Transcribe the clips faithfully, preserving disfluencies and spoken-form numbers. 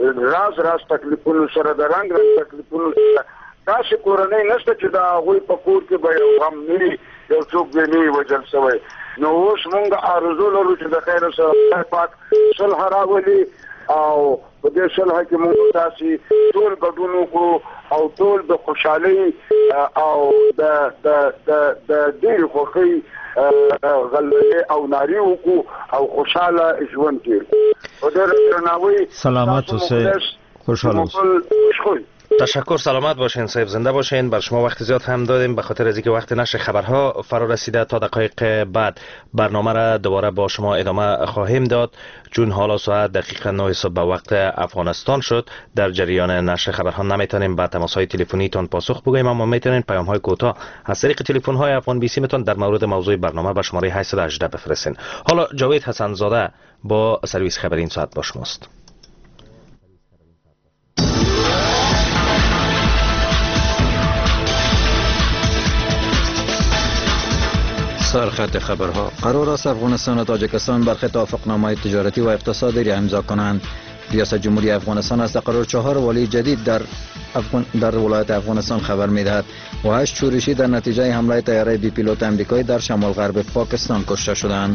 راز راز تکلیفونو سره د رنگ رنگ تکلیفونو سره تاسو کورنۍ نشته چې دا غوي په کور کې به غم نه یو څوک به نه وجل سوی نو اوس موږ ارزو لرو چې د خیر سره پاک صلح راولي او په دې صلح کې موږ تاسو ټول ګډون کو او ټول د خوشحالي او د د د د ډیر خوخي غلې او ناری وکړو او خوشاله ژوند تیر او درناوی سلامت اوسه خوشحال اوسه. تشکر، سلامت باشین صاحب، زنده باشین. بر شما وقت زیاد هم دادیم به خاطر از اینکه وقت نشر خبرها فرا رسیده. تا دقایق بعد برنامه را دوباره با شما ادامه خواهیم داد چون حالا ساعت دقیقا نه صبح به وقت افغانستان شد. در جریان نشر خبرها نمیتونیم به تماس های تلفنی تان پاسخ بگوییم، اما میتونین پیام های کوتاه از طریق تلفن های افغان بی سی میتون در مورد موضوع برنامه به شماره هشت یک هشت بفرستین. حالا جاوید حسن زاده با سرویس خبری این ساعت با شماست. سرخط خبرها. قرار است افغانستان و تاجیکستان برخی توافقنامه‌های تجارتی و اقتصادی امضا کنند. ریاست جمهوری افغانستان از تقرر چهار والی جدید در افغان در ولایت افغانستان خبر می‌دهد و هشت شورشی در نتیجه حمله طیاره بی پیلوت آمریکایی در شمال غرب پاکستان کشته شدند.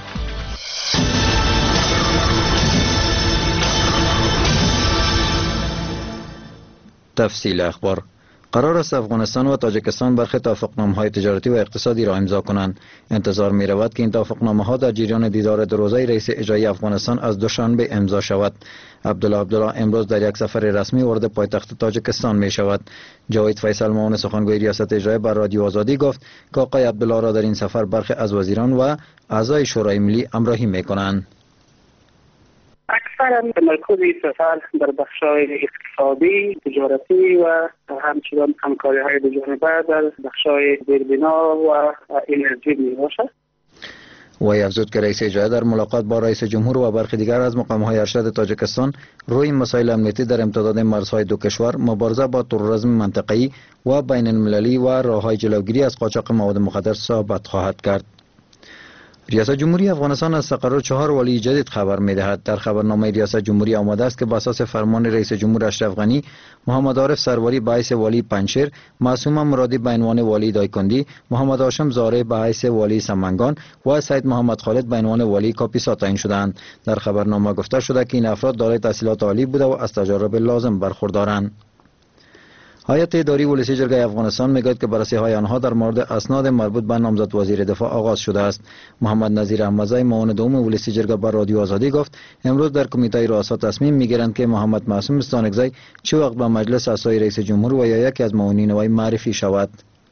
تفصیل اخبار. قرار است افغانستان و تاجیکستان برخی توافقنامه‌های تجارتی و اقتصادی را امضا کنند. انتظار می رود که این توافقنامه‌ها در جریان دیدار دو روزه رئیس اجرایی افغانستان از دوشنبه امضا شود. عبدالله عبدالله امروز در یک سفر رسمی وارد پایتخت تاجیکستان می شود. جاوید فیصل معاون سخنگوی ریاست اجرایی بر رادیو آزادی گفت که آقای عبدالله را در این سفر برخی از وزیران و اعضای شورای ملی همراهی می کنند. اکثرا تمرکز این سفر در بخش‌های اقتصادی، تجارتی و همچنان همکاری‌های دو جانبه در بخش‌های زیربنا و انرژی میباشد. وی افزود که رئیس اجرایی در ملاقات با رئیس جمهور و برخی دیگر از مقام‌های ارشد تاجیکستان روی مسائل امنیتی در امتداد مرزهای دو کشور، مبارزه با تروریسم منطقه‌ای و بین المللی و راه‌های جلوگیری از قاچاق مواد مخدر صحبت خواهد کرد. ریاست جمهوری افغانستان از تقرر چهار والی جدید خبر می‌دهد. در خبرنامه ریاست جمهوری آمده است که بر اساس فرمان رئیس جمهور اشرف غنی، محمد عارف سروری به حیث والی پنجشیر، معصومه مرادی به عنوان والی دایکندی، محمد هاشم زاره به حیث والی سمنگان و سید محمد خالد به عنوان والی کاپیسا تعیین شدند. در خبرنامه گفته شده که این افراد دارای تحصیلات عالی بوده و از تجارب لازم برخوردارند. هیئت اداری ولسی جرگه افغانستان میگوید که بررسی های آنها در مورد اسناد مربوط به نامزد وزیر دفاع آغاز شده است. محمد نظیر احمدزی معاون دوم ولسی جرگه بر رادیو آزادی گفت امروز در کمیته رئاست تصمیم میگیرند که محمد معصوم استانکزی چه وقت به مجلس اسای رئیس جمهور و یا یکی از معاونین وی معرفی شود.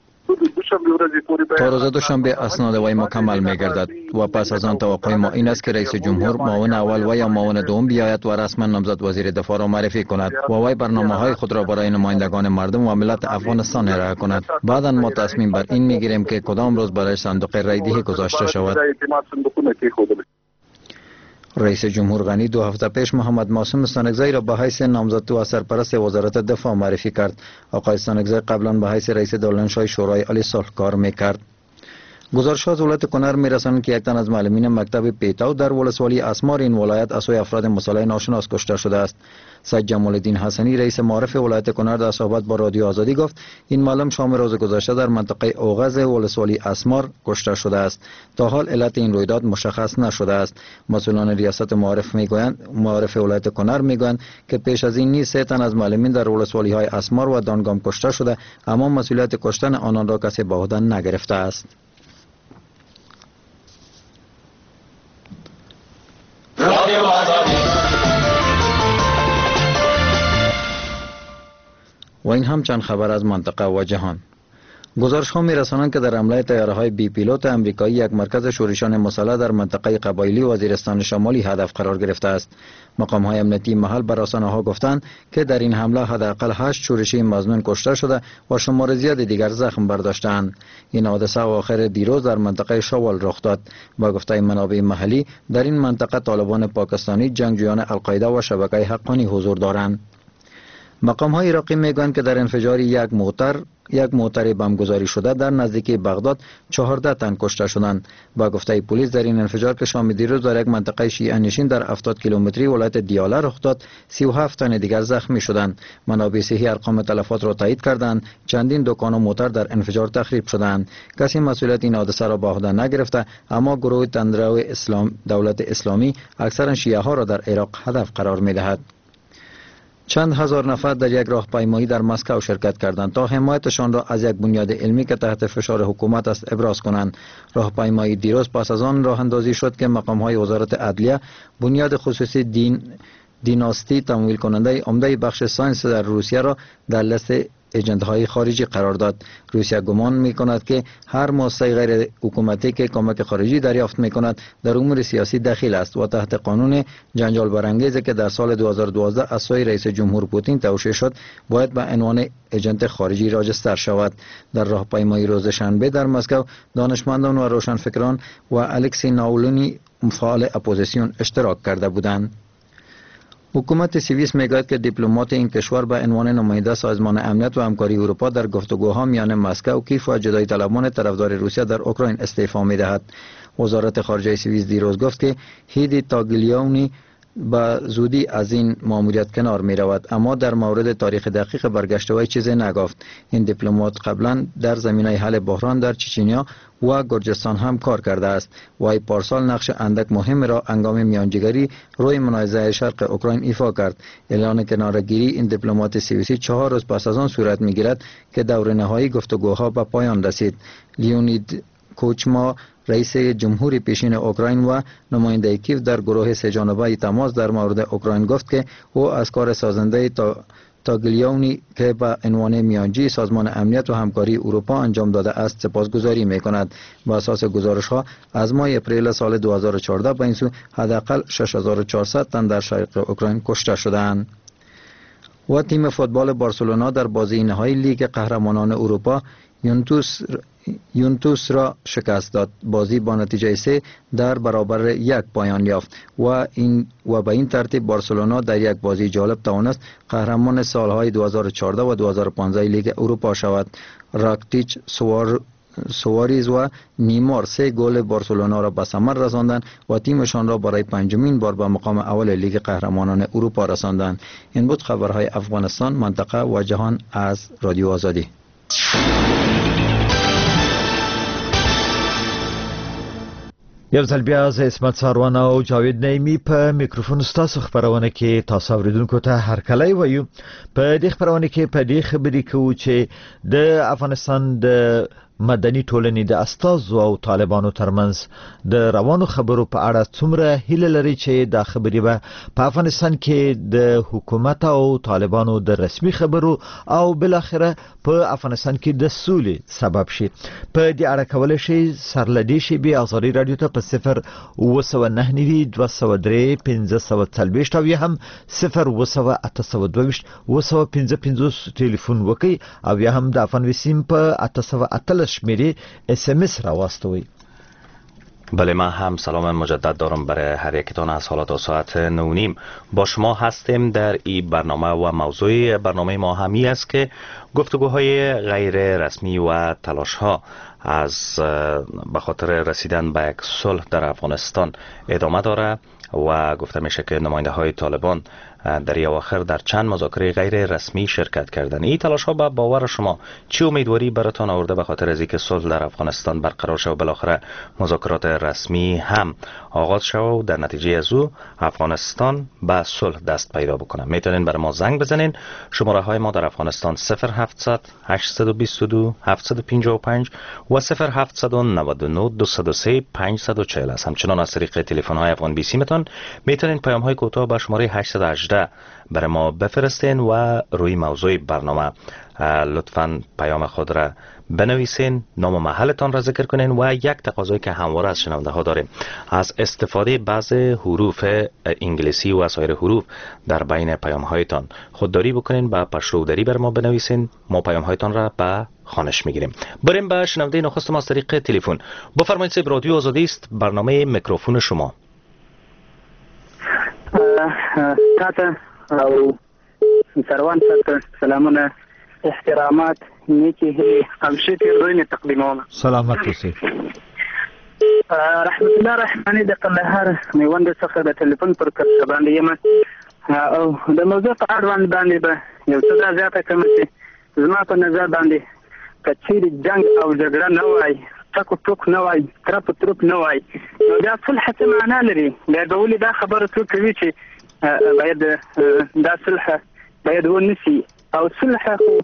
تا روز دوشنبه اسناد وی مکمل میگردد و پس از آن توقع ما این است که رئیس جمهور معاون اول و یا معاون دوم بیاید و رسما نامزد وزیر دفاع را معرفی کند و وی برنامه های خود را برای نمایندگان مردم و ملت افغانستان ارائه کند. بعدا ما تصمیم بر این میگیریم که کدام روز برای صندوق رای دهی گذاشته شود. رئیس جمهور غنی دو هفته پیش محمد معصوم استانکزی را به حیث نامزد و سرپرست وزارت دفاع معرفی کرد. آقای استانکزی قبلا به حیث رئیس دولنشای شورای عالی صلح کار میکرد. گزارش‌ها از ولایت کنر می‌رساند که یک تن از معلمین مکتب پیتاو در ولسوالی اسمار این ولایت از سوی افراد مسلح ناشناس کشته شده است. سید جمال الدین حسنی رئیس معارف ولایت کنر در صحبت با رادیو آزادی گفت این معلم شام روز گذشته در منطقه اوغز ولسوالی اسمار کشته شده است. تا حال علت این رویداد مشخص نشده است. مسئولان ریاست معارف میگویند معارف ولایت کنر میگویند که پیش از این نیز سه تن از معلمین در ولسوالی های اسمار و دانگام کشته شده، اما مسئولیت کشتن آنان را کسی به عهده نگرفته است. و این هم چند خبر از منطقه و جهان. گزارش ها می رسانند که در حمله طیاره های بی پیلوت آمریکایی یک مرکز شورشیان مسلح در منطقه قبایلی وزیرستان شمالی هدف قرار گرفته است. مقام های امنیتی محل بر رسانه ها گفتند که در این حمله حداقل هشت شورشی مظنون کشته شده و شمار زیاد دیگر زخم برداشتند. این حادثه آخر دیروز در منطقه شوال رخ داد. با گفته منابع محلی در این منطقه طالبان پاکستانی، جنگجویان القاعده و شبکه حقانی حضور دارند. مقام های عراقی میگویند که در انفجار یک موتر یک موتر بمبگذاری شده در نزدیکی بغداد چهارده تن کشته شدند. با گفته پلیس در این انفجار که شام دیروز در یک منطقه شیعه نشین در هفتاد کیلومتری ولایت دیاله رخ داد، سی و هفت تن دیگر زخمی شدند. منابع صحی ارقام تلفات را تایید کردند. چندین دکان و موتر در انفجار تخریب شدند. کسی مسئولیت این حادثه را به عهده نگرفته، اما گروه تندرو اسلام دولت اسلامی اکثرا شیعه ها را در عراق هدف قرار می دهد. چند هزار نفر در یک راهپیمایی در مسکو شرکت کردند تا حمایتشان را از یک بنیاد علمی که تحت فشار حکومت است ابراز کنند. راهپیمایی دیروز پس از آن راه اندازی شد که مقام‌های وزارت عدلیه بنیاد خصوصی دین دیناستی تمویل کننده عمده بخش ساینس در روسیه را در لیست ایجنت‌های خارجی قرار داد. روسیه گمان می‌کند که هر مؤسسه غیر حکومتی که کمک خارجی دریافت می‌کند در امور سیاسی دخیل است و تحت قانون جنجال برانگیزی که در سال دو هزار و دوازده از سوی رئیس جمهور پوتین توشیح شد باید به عنوان ایجنت خارجی راجستر شود. در راهپیمایی روز شنبه در مسکو دانشمندان و روشنفکران و الکسی ناولونی فعال اپوزیسیون اشتراک کرده بودند. حکومت سوئیس میگوید که دیپلمات این کشور به عنوان نماینده سازمان امنیت و همکاری اروپا در گفتگوها میان مسکو کیف و جدایی طلبان طرفدار روسیه در اوکراین استعفا میدهد. وزارت خارجه سوئیس دیروز گفت که هیدی تاگلیونی با زودی از این ماموریت کنار می رود، اما در مورد تاریخ دقیق برگشت وی چیزی نگفت. این دیپلمات قبلا در زمینه حل بحران در چچنیا و گرجستان هم کار کرده است. وی پارسال نقش اندک مهم را هنگام میانجیگری روی منازعه شرق اوکراین ایفا کرد. اعلان کنارگیری این دیپلمات سوئیسی چهار روز پس از آن صورت می گیرد که دور نهایی گفتگوها به پایان رسید. لیونید کوچما رئیس جمهوری پیشین اوکراین و نماینده کیف در گروه سه جانبه تماس در مورد اوکراین گفت که او از کار سازنده تا تاگلیونی که به عنوان میانجی سازمان امنیت و همکاری اروپا انجام داده است سپاسگزاری می کند. با اساس گزارش ها از ماه اپریل سال دو هزار و چهارده به این سو حداقل شش هزار و چهارصد تن در شرق اوکراین کشته شدند. و تیم فوتبال بارسلونا در بازی نهایی لیگ قهرمانان اروپا یونتوس یونتوس را شکست داد. بازی با نتیجه سه در برابر یک پایان یافت و این و به این ترتیب بارسلونا در یک بازی جالب توانست قهرمان سالهای دو هزار و چهارده و دو هزار و پانزده لیگ اروپا شود. راکتیچ، سوار سواریز و نیمار سه گل بارسلونا را به ثمر رساندند و تیمشان را برای پنجمین بار به مقام اول لیگ قهرمانان اروپا رساندند. این بود خبرهای افغانستان، منطقه و جهان از رادیو آزادی. یو ځل بیا زه عصمت ساروان او جاوید نعیمي په میکروفون ستاسو خبرونه کې تاسو اوریدونکو ته هرکلی وایو. په دې خبرونه کې په دې خبرې کوو چې د افغانستان د مدني ټولنې د استازو او طالبانو ترمنځ د روانو خبرو په اړه څومره هیله لري چې دا خبرې به په افغانستان کې د حکومت او طالبانو د رسمي خبرو او بل اخره په افغانستان کې د سولې سبب شي. په دې اړه کولای شي سرلدي شي به ازاري رادیو ته په صفر اوه سوه نهه نوي دوه سوه درې پنځه سوه څلوېښت او یا هم صفر اوه سوه اته سوه دوه ویشت اوه سوه پنځه پنځوس ټلیفون وکړئ او یا هم د افغان وسیم په اته سوه اتلس شمیره اس ام اس را واستوی. بله، ما هم سلام مجدد دارم برای هر یکتان از حالات و ساعت نو نیم. با شما هستیم در این برنامه و موضوع برنامه ما همی است که گفتگوهای غیر رسمی و تلاش ها از به خاطر رسیدن به یک صلح در افغانستان ادامه داره و گفته میشه که نماینده های طالبان در این اواخر در چند مذاکره غیر رسمی شرکت کردن. این تلاش ها به باور شما چه امیدواری براتان آورده به خاطر از اینکه صلح در افغانستان برقرار شود و بالاخره مذاکرات رسمی هم آغاز شود و در نتیجه از او افغانستان به صلح دست پیدا بکنه؟ میتونین برای ما زنگ بزنین. شماره های ما در افغانستان صفر هفتصد هشتصد و بیست و دو هفتصد و پنجاه و پنج و صفر هفتصد و نود و نه دویست و سه پانصد و چهل است. همچنان از طریق تلفن های افغان بی سی متون میتونین پیام های کوتاه به شماره هشتصد و هجده برای ما بفرستین و روی موضوع برنامه لطفاً پیام خود را بنویسین، نام و محلتان را ذکر کنین و یک تقاضایی که همواره از شنونده ها داریم از استفاده بعض حروف انگلیسی و سایر حروف در بین پیام هایتان خودداری بکنین، با پشتودری بر ما بنویسین، ما پیام هایتان را به خوانش میگیریم. بریم به شنونده نخست ما از طریق تلفن. بفرمایید صاحب، رادیو آزادی است، برنامه میکروفون شما. تاته او سروان صاحب سلامونه، احترامات، نیکی هیلې او ښې تېروتنې تقدیموم. سلامت اوسئ. رحمت الله رحماني د کندهار میوند څخه د ټلیفون پر کرښه باندې یم او د موضوع په اړوند باندې به یو څه دا زیاته کوم چې زما په نظر باندې که چیرې جنګ او جګړه نه وای، ټک ټوک نه وای، ترپ ترپ نه وای، نو دا صلح څه معنا لري؟ بیا به ولې دا خبره څوک کوي چې باید دا صلح باید ونسي او صلح خو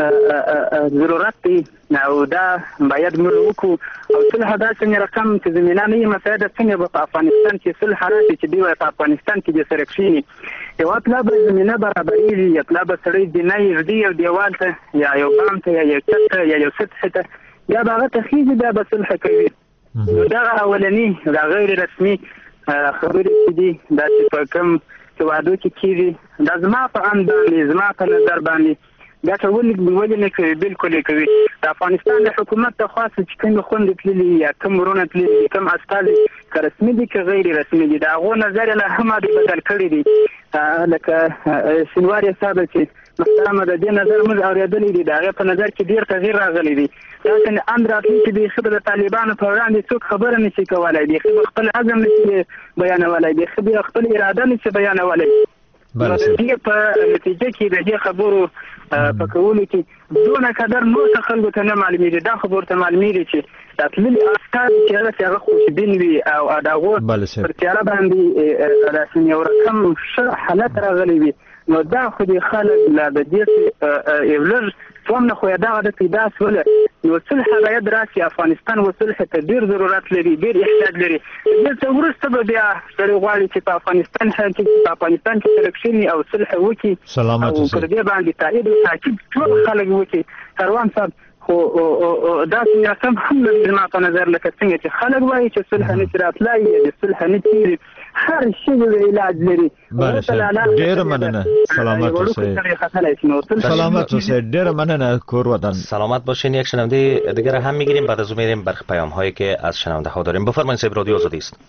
ضرورت دی او دا باید موږ وکړو او صلح داسې رقم چې زمینه نه وي مسایده څنګه به په افغانستان کې صلح راشي چې دوی په افغانستان کې د سره کښېني. یو اطلاع به زمینه برابرېږي، یو اطلاع به سړی دینه یږدي یو دیوال ته یا یو بام ته یا یو چت ته یا یو سطح ته، بیا به هغه ته خېږي، بیا به صلح کوي. نو دغه اولني دا غیر رسمي خبرې چې دي دا چې په کوم هېوادو کې کېږي دا زما په اند باندې زما په نظر باندې ګټه ولې نه کوي، بالکل یې کوي. د افغانستان د حکومت د خوا څخه چې کومې خوندې تللي یا کوم وروڼه تللي کوم استازي که رسمي دي که غیر رسمي دي د هغو نظر یې لا هم دوی بدل کړي دي. لکه شینواري صاحب چې محترمه د دې نظر موږ اورېدلی دي د هغې په نظر کې ډېر تغییر راغلی دی. داسې اند راتلي چې بیخي به د طالبانو په وړاندې څوک خبره نشي کولی، بیخي به خپل عزم نشي بیانولی، بیخي به خپل اراده نشي بیانولی. د دې په نتیجه کې د دې خبرو په کولو کې دونه قدر نور خلکو ته نه معلومېږي. دا خبرو ته معلومېږي چې دا تللي افکار چې هغه چې هغه خوشبین وي او د هغو پر تیاره باندې داسې یو رقم ښه حالت راغلی وي، نو دا خو دې خلک لا د دې یو لږ څوم نه خو یې دغه د پیدا شوله. نو صلح باید راشي، افغانستان و صلح ته ډېر ضرورت لري، ډېر احتیاج لري. دې څه وروسته به بیا سړی غواړي چې په افغانستان کې په افغانستان کې سره کښېني او صلح وکړي او پر دې باندې تایید او تاکید ټول خلک وکړي. سروان صاحب خو داسې ناسم هم نه زما په نظر لکه څنګه چې خلک وایي چې صلح نشي راتلای یا د صلح نه کېږي، هر شی د علاج لري. ډېره مننه. سلامت اوسئ. سلامت اوسئ. ډېره مننه. کور ودان. سلامت باشین. یک شنونده دیگر هم میگیریم، بعد از اون میریم بر پیام هایی که از شنونده ها داریم. بفرمایید صاحب، رادیو آزادی است.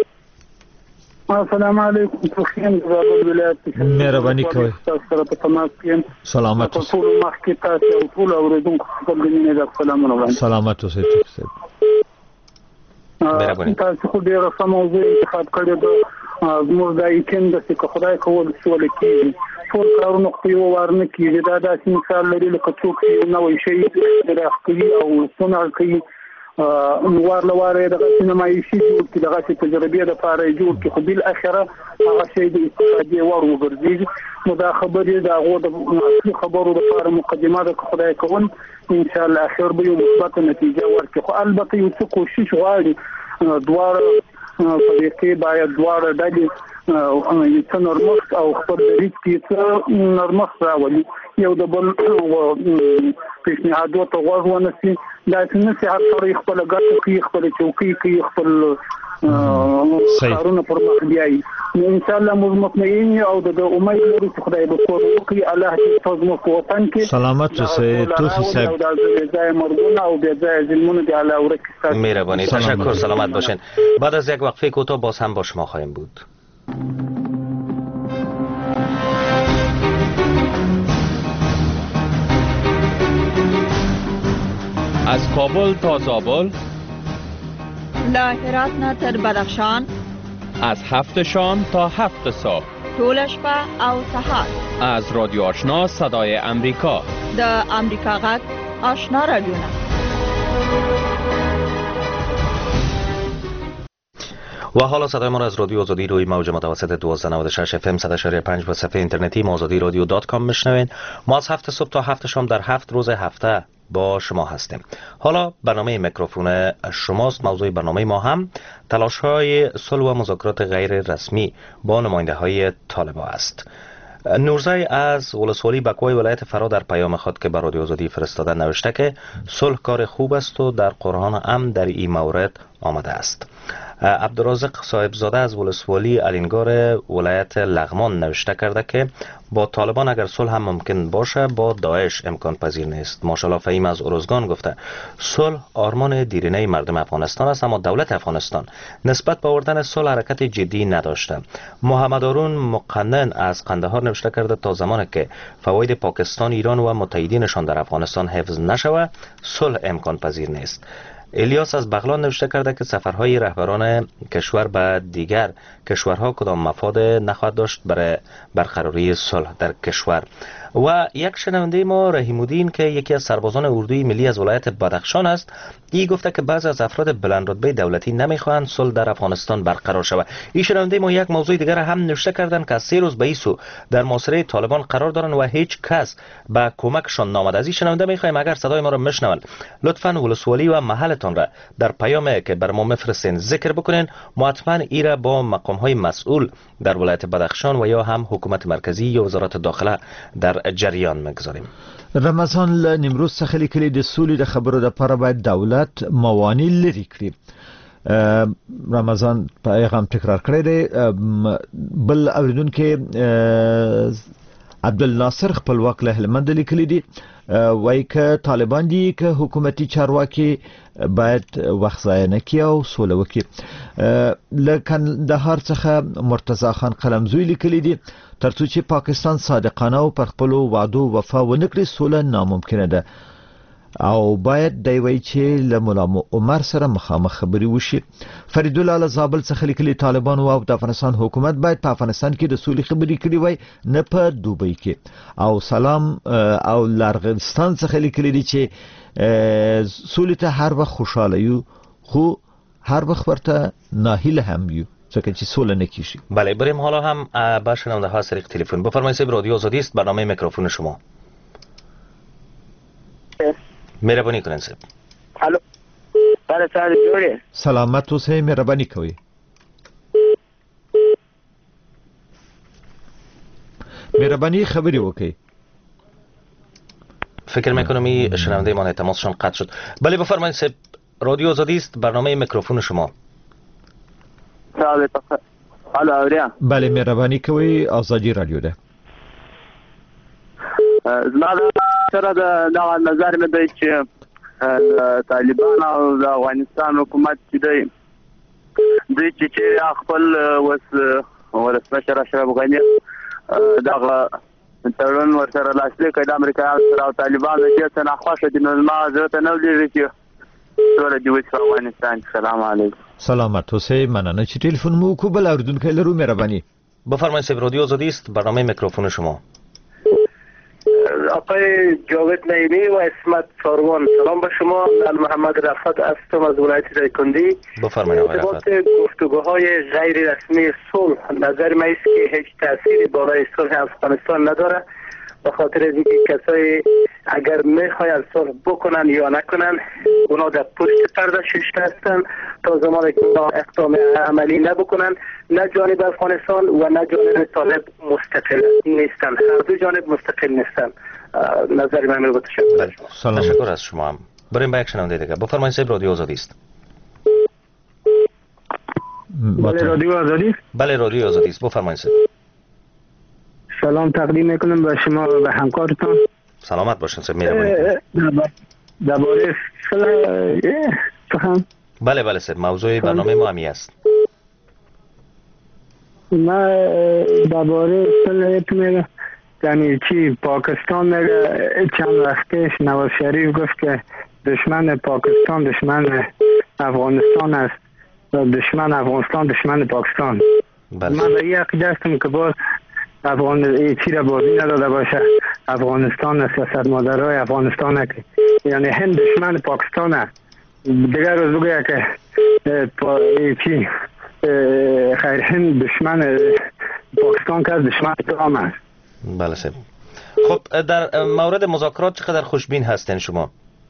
السلام علیکم. خوشیم زابل ولایت مهرباني کوئ. سره په تماس کې سلامت اوسئ. ټول مخکې تاسو او ټول اوریدونکو خپل دیني د سلامونه وړاندې. سلامت اوسئ. تاسو خو ډېره سمه موضوع انتخاب کړې ده. زموږ دا یقین ده چې که خدای کول سوله کېږي ټول کارونه خو یو وار نه کېږي. دا داسې مثال لري لکه څوک چې نوی شی اختراع کوي او صنع کوي، وار له واره یې دغسې نمایشي جوړ کړي، دغسې تجربې دپاره یې جوړ کړي، خو بالاخره هغه شی د استفادې وړ وګرځېږي. نو دا خبرې د هغو د اصلي خبرو دپاره مقدمه ده که خدای کول انشاءالله اخر به یو مثبته نتیجه ورکړي. خو البته یو څه کوشش غواړي دواړه په دې کې باید دواړه ډلې یو څه نرمښت او خپل دریځ کې څه نرمښت راولي، یو د بل پیشنهادو ته غوږ ونیسي. داسې نه چې هر سړی خپله ګټه کوي، خپله چوکۍ کوي، خپل کارونه پر مخ بیایي. نو انشاءالله موږ مطمئن یو او د امید لرو چې خدای به کور وکړي. الله دې په زموږ په وطن کې سلامت اوسئ. توخي صاحب او د بېځایه مرګونه او بېځایه ظلمونه دې الله ورکړي. مهرباني. تشکر. سلامت باشین. بعد از یک وقفه کوتاه باز هم با شما خواهیم بود. از کابل تا زابل، له هرات نه تر بدخشان، از هفت شام تا هفت صبح، ټول شپه او سهار، از رادیو آشنا صدای امریکا، د امریکا غږ آشنا رادیوونه. و حالا صدای ما را از رادیو آزادی روی موج متوسط دوازده نود و شش اف ام صد و شش و پنج و صفحه اینترنتی ما آزادی رادیو دات کام میشنوین. ما از هفت صبح تا هفت شام در هفت روز هفته با شما هستیم. حالا برنامه میکروفون شماست. موضوع برنامه ما هم تلاش های صلح و مذاکرات غیر رسمی با نماینده های طالبان است. نورزای از ولسوالی بکوی ولایت فرا در پیام خود که بر رادیو آزادی فرستاده نوشته که صلح کار خوب است و در قرآن هم در این مورد آمده است. عبدالرازق صاحبزاده از ولسوالی الینگار ولایت لغمان نوشته کرده که با طالبان اگر صلح هم ممکن باشه با داعش امکان پذیر نیست. ماشاءالله فهیم از ارزگان گفته صلح آرمان دیرینه مردم افغانستان است، اما دولت افغانستان نسبت به آوردن صلح حرکت جدی نداشته. محمد هارون مقنن از قندهار نوشته کرده تا زمانی که فواید پاکستان، ایران و متحدینشان در افغانستان حفظ نشود صلح امکان پذیر نیست. الیاس از بغلان نوشته کرده که سفرهای رهبران کشور به دیگر کشورها کدام مفاد نخواهد داشت برای برقراری صلح در کشور. و یک شنونده ما رحیم الدین که یکی از سربازان اردوی ملی از ولایت بدخشان است، این گفته که بعضی از افراد بلند رتبه دولتی نمیخواهند صلح در افغانستان برقرار شود. این شنونده ما یک موضوع دیگر هم نوشته کردند که از سه روز به این سو در محاصره طالبان قرار دارند و هیچ کس به کمکشان نامد. از این شنونده میخوایم اگر صدای ما را میشنوند لطفاً ولسوالی و محلتان را در پیام که بر ما میفرستین ذکر بکنین. ما حتما این را با مقام های مسئول در ولایت بدخشان و یا هم حکومت مرکزی یا وزارت داخله در جریان میگذاریم. رمضان له نیمروز څخه لیکلي د سولې د خبرو لپاره باید دولت موانع لري کړي. رمضان پیغام تکرار کړی دی. بل اوریدونکو عبدالناصر خپلواک له هلمند لیکلي دي، وایي که طالبان دي که حکومتي چارواکي باید وخت ضایع نه کړي او سوله وکړي. له کندهار څخه مرتضی خان قلمزوی لیکلي دي ترڅو چې پاکستان صادقانه او پر خپلو وعدو وفا ونه کړي سوله ناممکنه ده او باید دی وایي چې له ملا عمر سره مخامخ خبرې وشي. فرید الله له زابل څخه لیکلي طالبان او د افغانستان حکومت باید په افغانستان کې د سولې خبرې کړي وای نه په دوبۍ کې. او سلام او لرغستان څخه لیکلي دي چې سولې ته هر وخت خوشاله یو خو هر وخت ورته ناهیله هم یو ځکه چې سوله نکیږي. بله بریم حالا هم با شنونده ها طریق تلفن. بفرمایید صاحب رادیو آزادی است، برنامه میکروفون شما. مهربانی کنین صاحب. الو. بله سلام جوړه. سلامت اوسئ، مهرباني کوئ. مهربانی خبری وکړئ. فکر میکنم این شنونده ما تماسشون قطع شد. بله بفرمایید صاحب رادیو آزادی است، برنامه میکروفون شما. بله الو اوریا. بله مهربانی کوئ، آزادی رادیو ده. زما سره د نظر مې دی چې طالبان او د افغانستان حکومت چې دی دوی چې خپل وس ولسمشر اشرف غني دغه تړون ورسره لاسلیک کړي د امریکا سره او طالبان د دې څخه خوښ دي. نو ما زه ته نو لري چې ټول دی وس افغانستان. سلام علیکم. سلامت اوسئ، مننه چې ټلیفون مو کو. بل اردوونکی لرو، مهرباني. بفرمایید صاحب رادیو آزادی است، برنامه میکروفون شما. آقای جاوید نعیمی و اسمت ساروان، سلام به شما. من محمد رفعت هستم از ولایت دایکندی. بفرمایید آقای رفعت. گفتگوهای غیر رسمی صلح نظر من است که هیچ تأثیری بالای صلح افغانستان نداره، به خاطر از اینکه کسایی اگر میخواین صلح بکنن یا نکنن اونا در پشت پرده ششته هستن تا زمانی که اونا اقدام عملی نبکنن. نه جانب افغانستان و نه جانب طالب مستقل نیستن، هر دو جانب مستقل نیستن. نظر من رو تشکر. سلام. تشکر از شما هم. بریم با یک شنونده دیگه. بفرمایید صاحب رادیو آزادی است. بله رادیو آزادی است. بله رادیو آزادی است، بفرمایید صاحب. سلام تقدیم میکنم به شما و به همکارتان. سلامت باشین صاحب، مهربانی. درباره صلح سخن. بله بله صاحب، موضوع برنامه ما همی است. ما درباره صلح میگم یعنی چی پاکستان میگه چند وقت پیش نواز شریف گفت که دشمن پاکستان دشمن افغانستان است و دشمن افغانستان دشمن پاکستان. بله. من به این عقیده هستم که باز افغان ایچی را بازی نداده باشه افغانستان سیاست مدارای افغانستان است، یعنی هند دشمن پاکستان است. دیگر روز بگه که ایچی خیر هند دشمن پاکستان که دشمن اسلام است. بله صاحب. خب در مورد مذاکرات چقدر خوشبین هستین شما؟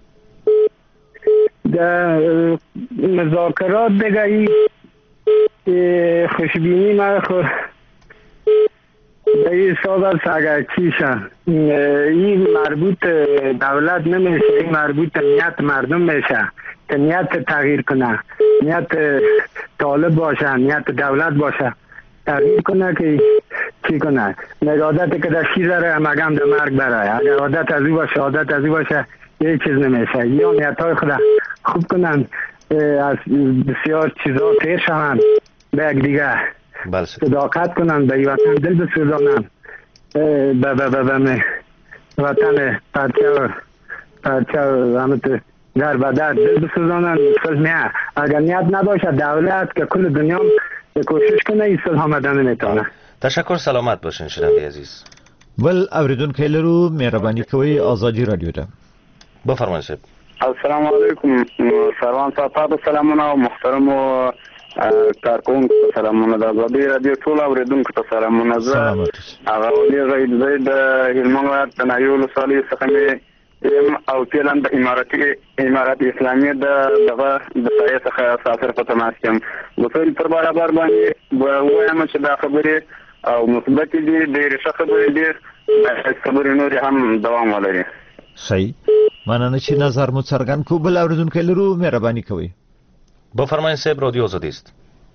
در مذاکرات دیگه خوشبینی ما خو این سوال اگر چیشه این مربوط دولت نمیشه، این مربوط نیت مردم میشه که نیت تغییر کنه، نیت طالب باشه، نیت دولت باشه تغییر کنه که چی کنه. مگه عادت که در شیر داره مگم در مرگ برای اگر عادت از او باشه، عادت از او باشه یه چیز نمیشه. یا نیت های خود خوب کنن، از بسیار چیزا تیر شوند به یک دیگه، صداقت کنن، به وطن دل بسوزانن، به به به به وطن پرچه پرچه همت در بدر دل بسوزانن. صلح اگر نیت نباشه دولت که کل دنیا کوشش کنه این صلح آمدن نمیتونه. تشکر، سلامت باشین شنونده عزیز. ول اوریدونکو لرو مهرباني کوي آزادی رادیو ده. بفرمایید. السلام علیکم سروان صاحب، سلامونه او محترم او کارکونکو سلامونه د آزادی رادیو ټول اوریدونکو ته سلامونه. زه هغه ولي غید زید هلمند ولایت تنایول صالح څخه مې او فعلا د اماراتي امارات اسلامي د دغه د سایه څخه سافر په تماس کې وصول پر برابر باندې وایم چې دا خبرې او مثبت دي، ډېرې ښه خبرې دي، خبرې نورې هم دوام ولري. صحیح، مننه چې نظر مو څرګند کو. بل اوریدونکو لرو مهرباني کوئ. بفرمایید صاحب، رادیو آزادی است.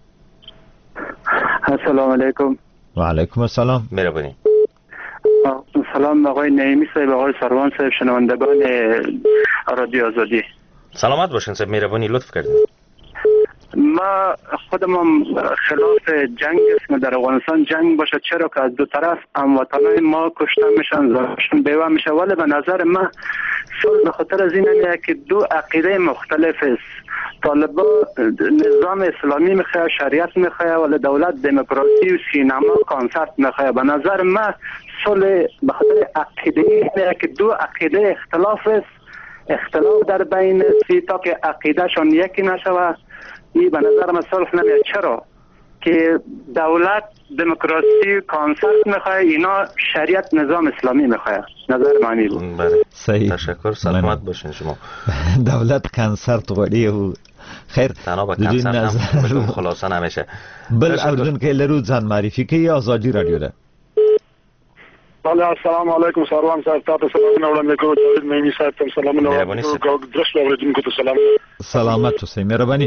السلام علیکم. و علیکم السلام. مهربانی. سلام آقای نعیمی صاحب، آقای سروان صاحب، شنوندگان رادیو آزادی. سلامت باشین صاحب، مهربانی لطف کردین. ما خودم خلاف جنگ است در افغانستان جنگ باشه، چرا که از دو طرف هموطنان ما کشته میشن، زارشون بیوه میشه، ولی به نظر من صلح به خاطر از این اینه که دو عقیده مختلف است. طالبا نظام اسلامی میخواه، شریعت میخواه، ولی دولت دموکراسی و سینما کانسرت میخواه. به نظر من صلح به خاطر عقیده اینه که دو عقیده اختلاف است، اختلاف در بین است تا که عقیده شان یکی نشود. این به نظر من صلح نمیاد. چرا که دولت دموکراسی کانسرت میخواه، اینا شریعت نظام اسلامی میخواه. نظر معنی بود. بله صحیح، تشکر، سلامت باشین شما. دولت کانسرت غواړي او خیر تنها با کانسرت هم خلاصه نمیشه. بل اوریدونکو لرو ځان معرفي کوي. آزادی رادیو ده. بله السلام علیکم سروان صاحب، تاسو سلامونه وړاندې کوم. جاوید نعیمی صاحب ته سلامونه وړاندې کوم. درست اوریدونکو ته سلام. سلامت اوسئ، مهرباني.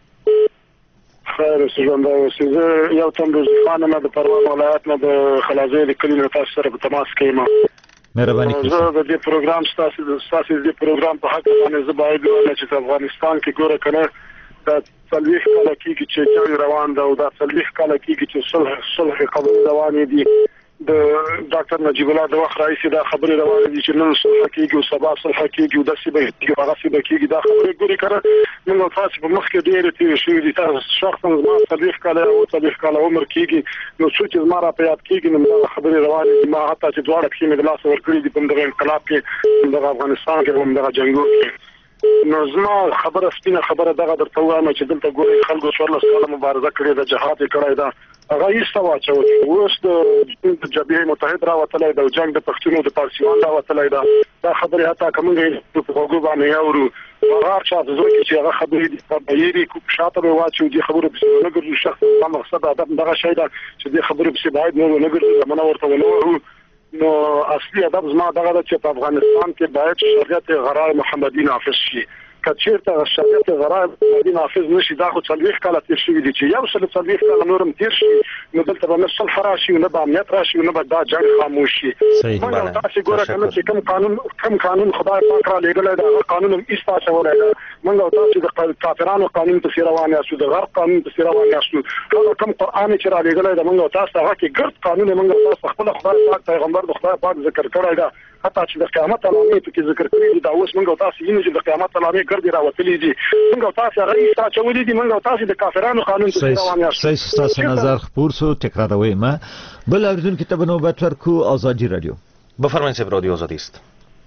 خیر سجنده اوسئ. زه یو تن روزخان نه د پروان ولایت نه د خلازی د کلي نه تاسو سره په تماس کې یم. مهرباني کوئ. زه د دې پروګرام ستاسو ستاسو د پروګرام په حق باندې زه باید ووایم چې په افغانستان کې ګوره کنه د څلوېښت کاله کېږي چې جنګ روان ده او دا څلوېښت کاله کېږي چې صلح صلح خبرې روانې دي. د ډاکټر نجیب الله د وخت رئیس دا خبرې روانې دي چې نن صلح کېږي او سبا صلح کېږي او داسې به کېږي هغه څه به کېږي. دا خبرې ګورې کنه موږ تاسو په مخ کې ډېرې تېرې شوې دي. تاسو شخصا زما څلوېښت کاله او څلوېښت کاله عمر کېږي نو څو چې زما را په یاد کېږي نو دا خبرې روانې دي. ما حتی چې دواړه پښې مې د لاسه ورکړي دي په همدغه انقلاب کې، همدغه افغانستان کې، همدغه جنګونو کې. نو زما خبره سپینه خبره دغه درته وایم چې دلته ګورئ خلکو څوارلس کاله مبارزه کړې ده، جهاد یې کړی ده، هغه ایسته واچول. اوس د جبهه متحد راوتلی ده او جنګ د پښتنو د پارسیوان راوتلی ده. دا خبرې حتی که موږ یې په غوږو باندې اورو هغه هر چا ته زوی کې چې هغه خبرې دي به یېرې شاته به واچو، دې خبرو پسې ونه ګرځو. شخص دا مقصد هدف دغه شی ده چې دې خبرو پسې باید موږ ونه ګرځو، زمنه ورته ونه وهو. نو اصلي هدف زما دغه ده چې په افغانستان کې باید شریعت غرای محمدي نافذ شي. که چېرته شریعت غرای محمدي نافذ نشي دا خو څلوېښت کاله تېر شوي دي چې یو سل څلوېښت کاله نور هم تېر شي نو دلته به نه صلح راشي نه به امنیت راشي نه به دا جنګ خاموش شي. موږ او تاسې ګوره که نه چې کوم قانون کوم قانون خدای پاک را لېږلی دی هغه قانون هم ایسته اچولی دی. موږ او تاسې د کافرانو قانون پسې روان یاستو، د غرب قانون پسې روان یاستو. هغه کوم قرآن چې را لېږلی دی موږ او تاسو ته هغه کې ګرد قانون موږ او تاسو خپله خدای پاک پیغمبر د خدای پاک ذکر کړی دی. حتی چې د قیامت علامې پکې ذکر کړي دي. دا اوس موږ او تاسو وینو چې د قیامت علامې ګردې راوتلي دي. موږ او تاسو هغه ایسته اچولي دي. موږ او تاسو د کافرانو قانون پسې روان یاستو. صحیح، ستاسو نظر خپور سو تکراروي ما. بل اوریدونکو ته به نوبت ورکو. آزادی رادیو. بفرمایید صاحب، رادیو آزادی است.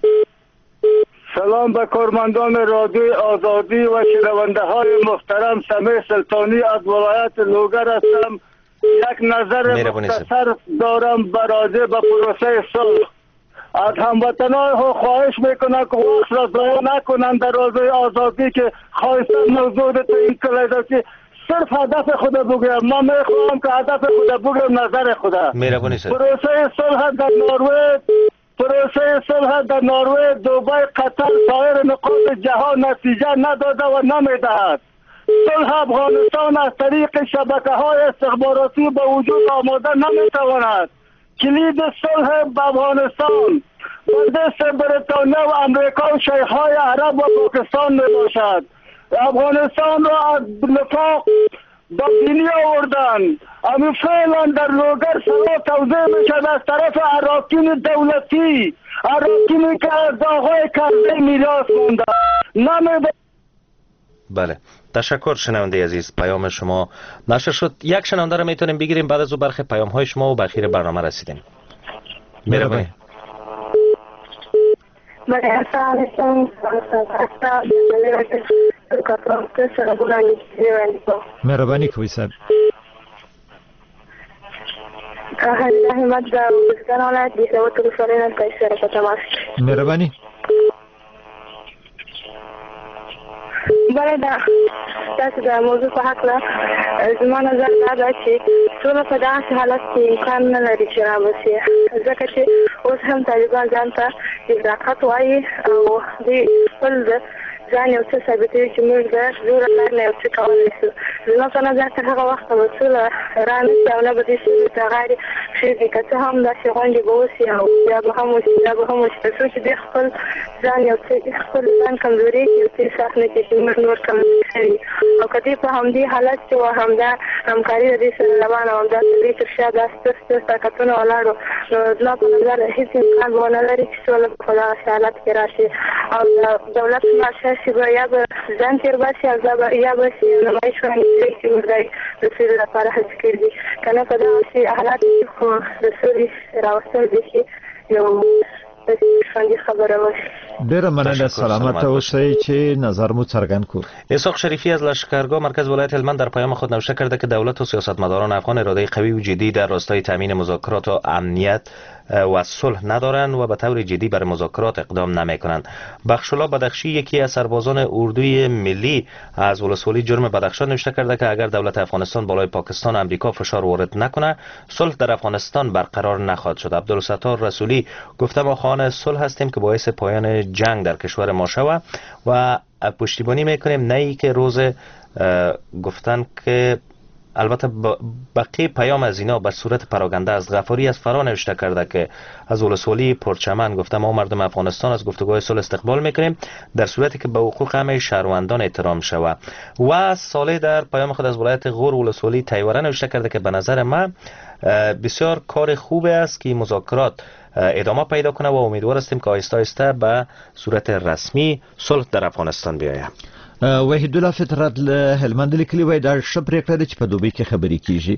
سلام به کارمندان رادیو آزادی و شنونده های محترم. سمیع سلطانی از ولایت لوگر هستم. یک نظر مختصر دارم براجع به پروسه صلح. از هموطنان ها خواهش میکنم که وقت را ضایع نکنند در رادیو آزادی که خواهستم موضوع تو این کلیده که صرف هدف خود بگویم. ما میخواهم که هدف خود بگویم، نظر خود. مهربانی سر. پروسه صلح در نروژ، پروسه صلح در نروژ، دبی، قطر، سایر نقاط جهان نتیجه نداده و نمیدهد. صلح افغانستان از طریق شبکه‌های استخباراتی به وجود آمده نمیتواند. کلید صلح به افغانستان به دست بریتانیا و امریکا و شیخ‌های عرب و پاکستان میباشد. افغانستان را از نفاق با دینی آوردن. امی فعلا در لوگر سوا توضیح میشد از طرف اراکین دولتی، اراکینی که از آقای کرزی میراث مونده. نمی بله، تشکر شنونده عزیز. پیام شما نشر شد. یک شنونده را میتونیم بگیریم، بعد از او برخی پیام های شما و به اخیر برنامه رسیدیم. مهربانی. مهربانی کوي صاحب. مهربانی. بله دا تاسو د موضوع په حق له زما نظر دا ده چې ټول په داسې حالت کې امکان نه لري چې رابسي، ځکه چې اوس هم طالبان ځان ته افراقت وایي او دوی خپل د ځان یو څه ثابتوي چې موږ د زوره لار نه یو څه کولی شو. زما په نظر تر هغه وخته به سوله رانشي او نه به دې سولې ته غاړې کښېږدي، که څه هم داسې غونډې به وشي او بیا به هم وشي بیا به هم وشي، تر څو چې دوی خپل ځان یو څه خپل ځان کمزوري کړي، یو څه احساس نه کړي چې موږ نور کمزوري شوي. او که دوی په همدې حالت کې وه، همدا همکاري د دوی سره روانه وه، همدا د دوی تر شا دا ستر ستر طاقتونه ولاړ وو، نو زما په نظر هېڅ امکان به ونه لري چې سوله په دغسې حالت کې راشي. او د دولت ماشه چې به یا به ځان تېر باسي او یا به چې نمایش وړاندې کړي چې موږ دی د سولې لپاره هڅې کړي دي، که نه په دغسې حالاتو کې خو د سولې راوستل بیخي یو ډیره مننه. سلامت اوسئ چې نظر مو څرګند کو. اسحاق شریفی از لشکرگاه مرکز ولایت هلمند در پیام خود نوشته کرده که دولت و سیاستمداران افغان اراده قوی و جدی در راستای تامین مذاکرات و امنیت و صلح ندارند و به طور جدی بر مذاکرات اقدام نمیکنند. بخشالله بدخشی یکی از سربازان اردوی ملی از ولسوالی جرم بدخشان نوشته کرده که اگر دولت افغانستان بالای پاکستان و امریکا فشار وارد نکنه، صلح در افغانستان برقرار نخواهد شد. عبدالستار رسولی گفته ما خواهان صلح هستیم که باعث پایان جنگ در کشور ما شود و پشتیبانی میکنیم، نه ای که روز گفتن که البته بقیه پیام از اینا به صورت پراگنده است. غفاری از فرا نوشته کرده که از ولسوالی پرچمن گفته ما مردم افغانستان از گفتگوهای صلح استقبال میکنیم در صورتی که به حقوق همه شهروندان احترام شود. و صالح در پیام خود از ولایت غور ولسوالی تیوره نوشته کرده که به نظر من بسیار کار خوبی است که مذاکرات ادامه پیدا کنه و امیدوار هستیم که آهسته آهسته به صورت رسمی صلح در افغانستان بیاید. وحید الله فطرت له هلمند لیکلی وای دا ښه پرېکړه ده چې په دوبۍ کې خبرې کیږي.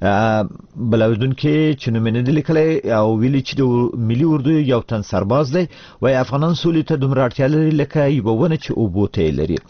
بلاودونکي چې نومینه د لیکلی او ویلي چې د ملي اردو یو تن سرباز دی، وای افغانان سولې ته دومره اړتیا لري لکه یوه ونه چې اوبو ته یې لري.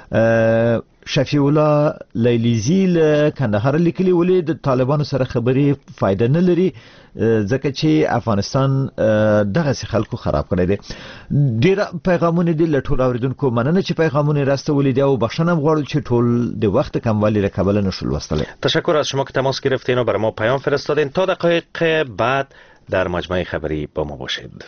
شفیع الله لیلیزی له کندهار لیکلی ولې د طالبانو سره خبرې فایده نه لري ځکه چې افغانستان دغسې خلکو خراب کړی دی. ډېر پیغامونه دي له ټولو اورېدونکو مننه چې پیغامونه راستولي دي او بخښنه هم غواړو چې ټول د وخت کموالی له کبله نشو لوستلی. تشکر از شما که تماس گرفتین و برای ما پیام فرستادین. تا دقایق بعد در مجمع خبری با ما باشید.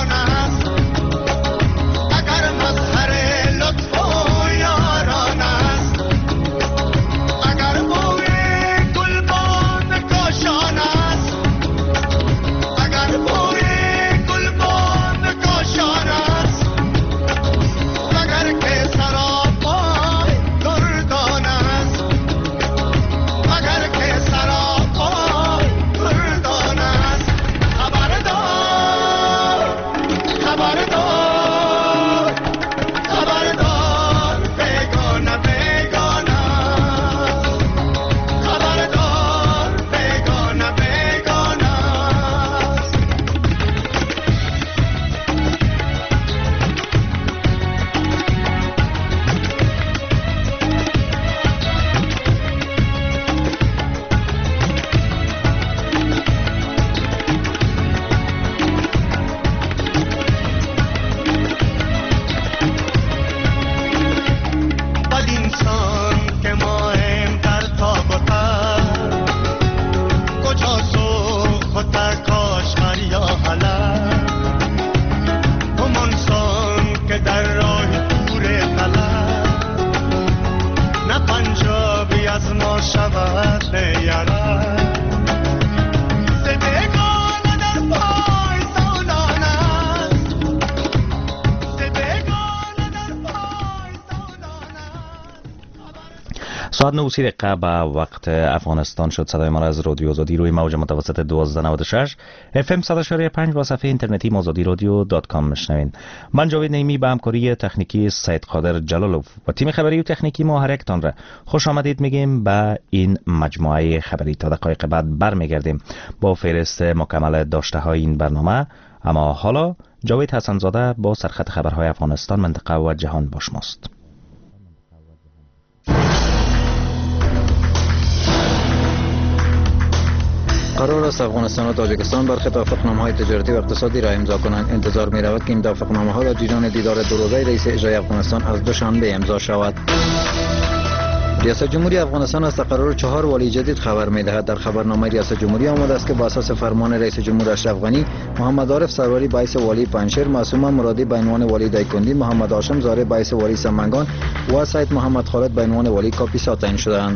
اگر مظهر لطف و یاران ساعت نه دقیقه به وقت افغانستان شد. صدای ما را از رادیو آزادی روی موج متوسط دوازده نود و شش اف ام صد و شش و پنج و صفحه اینترنتی آزادی رادیو دات کام میشنوین. من جاوید نعیمی به همکاری تکنیکی سید قادر جلالوف و تیم خبری و تکنیکی ما هر یکتان را خوش آمدید میگیم به این مجموعه خبری. تا دقایق بعد برمیگردیم با فهرست مکمل داشته های این برنامه، اما حالا جاوید حسن زاده با سرخط خبرهای افغانستان، منطقه و جهان با شماست. قرار است افغانستان و تاجیکستان برخی توافقنامه‌های تجارتی و اقتصادی را امضا کنند. انتظار می‌رود که این توافقنامه‌ها در جریان دیدار دو روزه رئیس اجرایی افغانستان از دوشنبه امضا شود. ریاست جمهوری افغانستان از تقرر چهار والی جدید خبر می‌دهد. در خبرنامه ریاست جمهوری آمده است که بر اساس فرمان رئیس جمهور اشرف غنی، محمد عارف سروری باعث والی پنشیر، معصومه مرادی به عنوان والی دایکندی، محمد هاشم زاره باعث والی سمنگان و سید محمد خالد به عنوان والی کاپیسا تعیین شدند.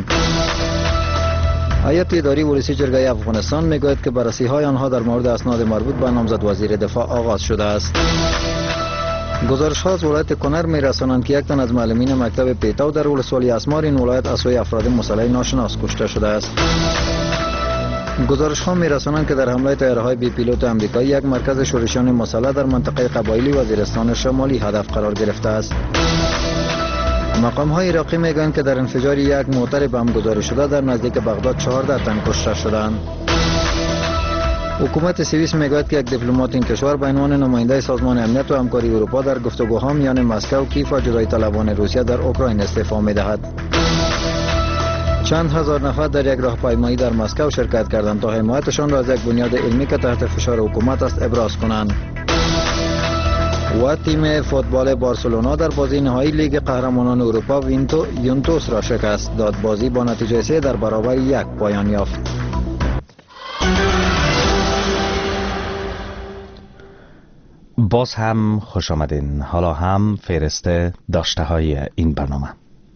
هیئت اداری ولسی جرگه افغانستان میگوید که بررسی‌های آنها در مورد اسناد مربوط به نامزد وزیر دفاع آغاز شده است. گزارش‌ها از ولایت کنر می‌رسانند که یک تن از معلمین مکتب پیتاو در ولسوالی اسمار این ولایت از سوی افراد مسلح ناشناس کشته شده است. گزارش‌ها می‌رسانند که در حمله طیاره‌های بی پیلوت آمریکایی یک مرکز شورشیان مسلح در منطقه قبایلی وزیرستان شمالی هدف قرار گرفته است. مقام‌های عراقی میگویند که در انفجار یک موتر بم گذاری شده در نزدیک بغداد چهارده تن کشته شدند. حکومت سوئیس میگوید که یک دیپلمات این کشور به عنوان نماینده سازمان امنیت و همکاری اروپا در گفتگوها میان مسکو، کیف و جدایی طلبان روسیه در اوکراین استعفا می‌دهد. چند هزار نفر در یک راهپیمایی در مسکو شرکت کردند تا حمایتشان را از یک بنیاد علمی که تحت فشار حکومت است ابراز کنند. و تیم فوتبال بارسلونا در بازی نهایی لیگ قهرمانان اروپا وینتو یونتوس را شکست داد. بازی با نتیجه سه در برابر یک پایان یافت. باز هم خوش آمدین. حالا هم فهرست داشته های این برنامه.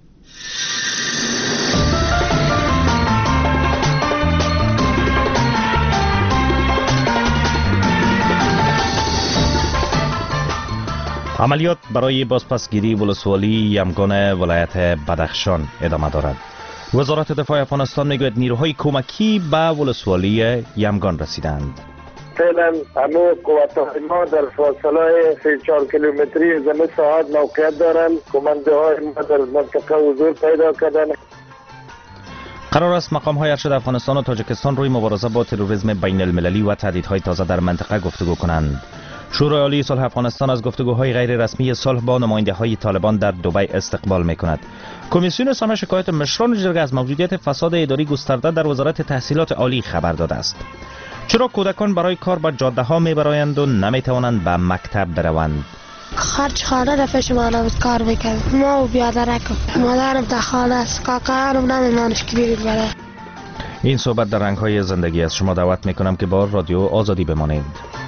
عملیات برای بازپسگیری ولسوالی یمگان ولایت بدخشان ادامه دارد. وزارت دفاع افغانستان میگوید نیروهای کمکی به ولسوالی یمگان رسیدند. فعلا همه قوت‌های ما در فاصله سه چهار کیلومتری زمین ساعت موقعیت دارند. کمانده های ما در منطقه حضور پیدا کردند. قرار است مقام های ارشد افغانستان و تاجیکستان روی مبارزه با تروریسم بین المللی و تهدیدهای تازه در منطقه گفتگو کنند. شورای عالی صلح افغانستان از گفتگوهای غیر رسمی صلح با نماینده های طالبان در دبی استقبال می‌کند. کمیسیون سامع شکایت مشران جرگه از موجودیت فساد اداری گسترده در وزارت تحصیلات عالی خبر داده است. چرا کودکان برای کار به جاده ها می‌برایند و نمی‌توانند به مکتب بروند؟ خرج خانه دفعش ما کار می‌کرد. ما و بیادرکم. مادرم در خانه است. کاکایم نمی‌دانش که بیرون بره. این صحبت در رنگ‌های زندگی از شما دعوت می‌کنم که با رادیو آزادی بمانید.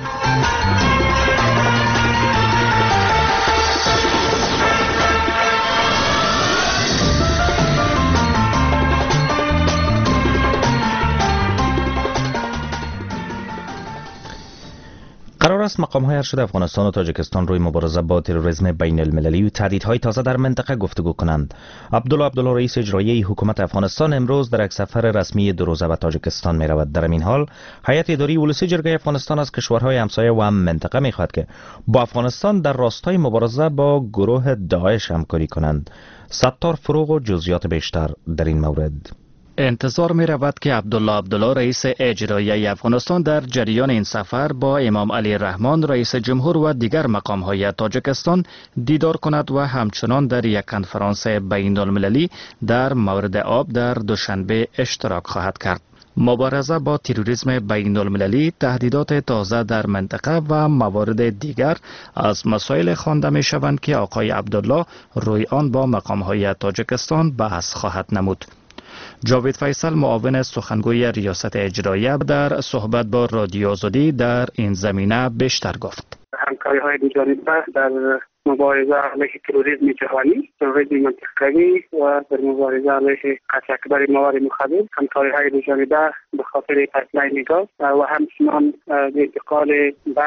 قرار است مقام‌های ارشد افغانستان و تاجیکستان روی مبارزه با تروریسم بین المللی و تهدیدهای تازه در منطقه گفتگو کنند. عبدالله عبدالله رئیس اجرایی حکومت افغانستان امروز در یک سفر رسمی دو روزه به تاجیکستان می رود. در این حال هیئت اداری ولسی جرگه افغانستان از کشورهای همسایه و هم منطقه می خواهد که با افغانستان در راستای مبارزه با گروه داعش همکاری کنند. ستار فروغ و جزئیات بیشتر در این مورد. انتظار می رود که عبدالله عبدالله رئیس اجرایی افغانستان در جریان این سفر با امام علی رحمان رئیس جمهور و دیگر مقام های تاجیکستان دیدار کند و همچنان در یک کنفرانس بین المللی در مورد آب در دوشنبه اشتراک خواهد کرد. مبارزه با تروریسم بین المللی، تهدیدات تازه در منطقه و موارد دیگر از مسائل خوانده می شوند که آقای عبدالله روی آن با مقام های تاجیکستان بحث خواهد نمود. جاوید فیصل معاون سخنگوی ریاست اجراییه در صحبت با رادیو آزادی در این زمینه بیشتر گفت. همکاری های دوجانبه در مبارزه علیه تروریسم جهانی، تروریسم منطقه‌ای و در مبارزه علیه قطع اکبر مواد مخدر، همکاری های دوجانبه به خاطر پایپلاین گاز و همچنان انتقال برق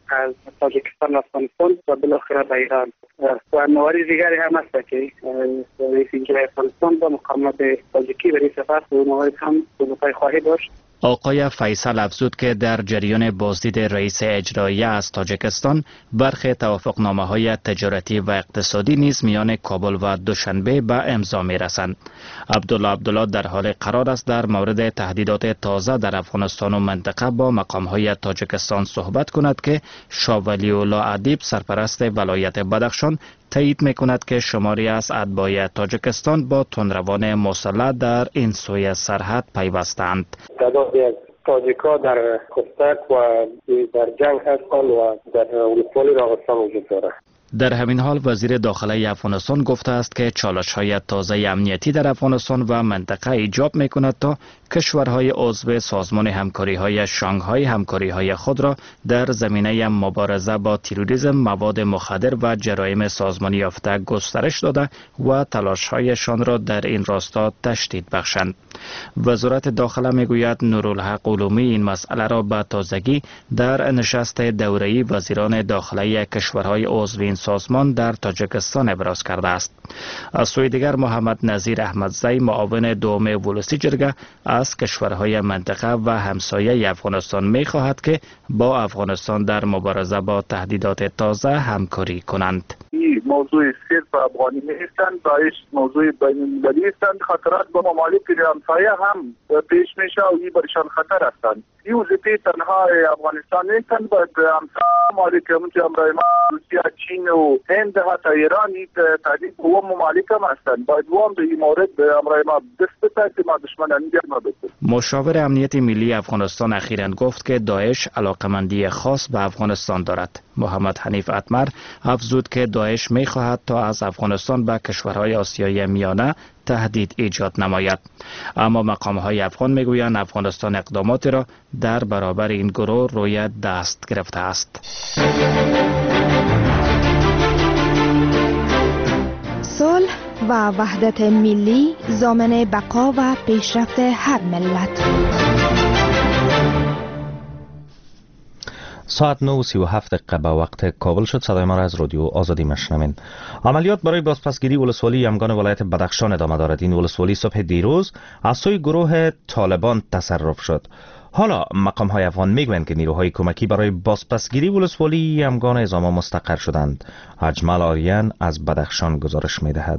از تاجیکستان و افغانستان و بالاخره به ایران. و موارد دیگری هم هست که رئیس جمهوری افغانستان با مقامات تاجیکی برای سفر و موارد هم سلوک خواهی داشت. آقای فیصل افزود که در جریان بازدید رئیس اجرایی از تاجیکستان برخی توافقنامه‌های تجارتی و اقتصادی نیز میان کابل و دوشنبه به امضا می‌رسند. عبدالله عبدالله در حال قرار است در مورد تهدیدات تازه در افغانستان و منطقه با مقام‌های تاجیکستان صحبت کند که شاه ولی الله ادیب سرپرست ولایت بدخشان تایید می‌کند که شماری از اتباع تاجیکستان با تندروان مسلح در این سوی سرحد پیوستند. تعدادی از تاجیک‌ها در خستک و در جنگ هستند و در ولسوالی راغستان وجود دارد. در همین حال وزیر داخله افغانستان گفته است که چالش‌های تازه امنیتی در افغانستان و منطقه ایجاب می‌کند تا کشورهای عضو سازمان همکاری‌های شانگهای همکاری‌های خود را در زمینه مبارزه با تروریسم، مواد مخدر و جرایم سازمانی یافته گسترش داده و تلاش‌هایشان را در این راستا تشدید بخشند. وزارت داخله میگوید نورالحق علومی این مسئله را به تازگی در نشست دوره‌ای وزیران داخله کشورهای عضو این سازمان در تاجیکستان ابراز کرده است. از سوی دیگر محمد نظیر احمدزی معاون دوم ولسی جرگه از کشورهای منطقه و همسایه افغانستان می‌خواهد که با افغانستان در مبارزه با تهدیدات تازه همکاری کنند. موضوع صرف افغانی نیستند، داعش موضوع بین المللی هستند. خطرات با ممالک همسایه هم پیش میشه و این برشان خطر هستند. این وظیفه تنها افغانستان نیستند، باید همسایه ممالک همچون امرای ما روسیه، چین و هند حتی ایران این تهدید و ممالک هم هستند. باید وام به این مورد امرای ما دست بتاید که ما دشمنان ما بکنیم. مشاور امنیت ملی افغانستان اخیراً گفت که داعش علاقمندی خاص به افغانستان دارد. محمد حنیف اتمر افزود که داعش می‌خواهد تا از افغانستان به کشورهای آسیای میانه تهدید ایجاد نماید. اما مقام‌های افغان میگویند افغانستان اقداماتی را در برابر این گروه روی دست گرفته است. صلح و وحدت ملی ضامن بقا و پیشرفت هر ملت. ساعت نه و سی و هفت دقیقه به وقت کابل شد. صدای ما را از رادیو آزادی میشنوین. عملیات برای بازپسگیری ولسوالی یمگان ولایت بدخشان ادامه دارد. این ولسوالی صبح دیروز از سوی گروه طالبان تصرف شد. حالا مقام های افغان میگویند که نیروهای کمکی برای بازپسگیری ولسوالی یمگان اعزاما مستقر شدند. اجمل آریان از بدخشان گزارش میدهد.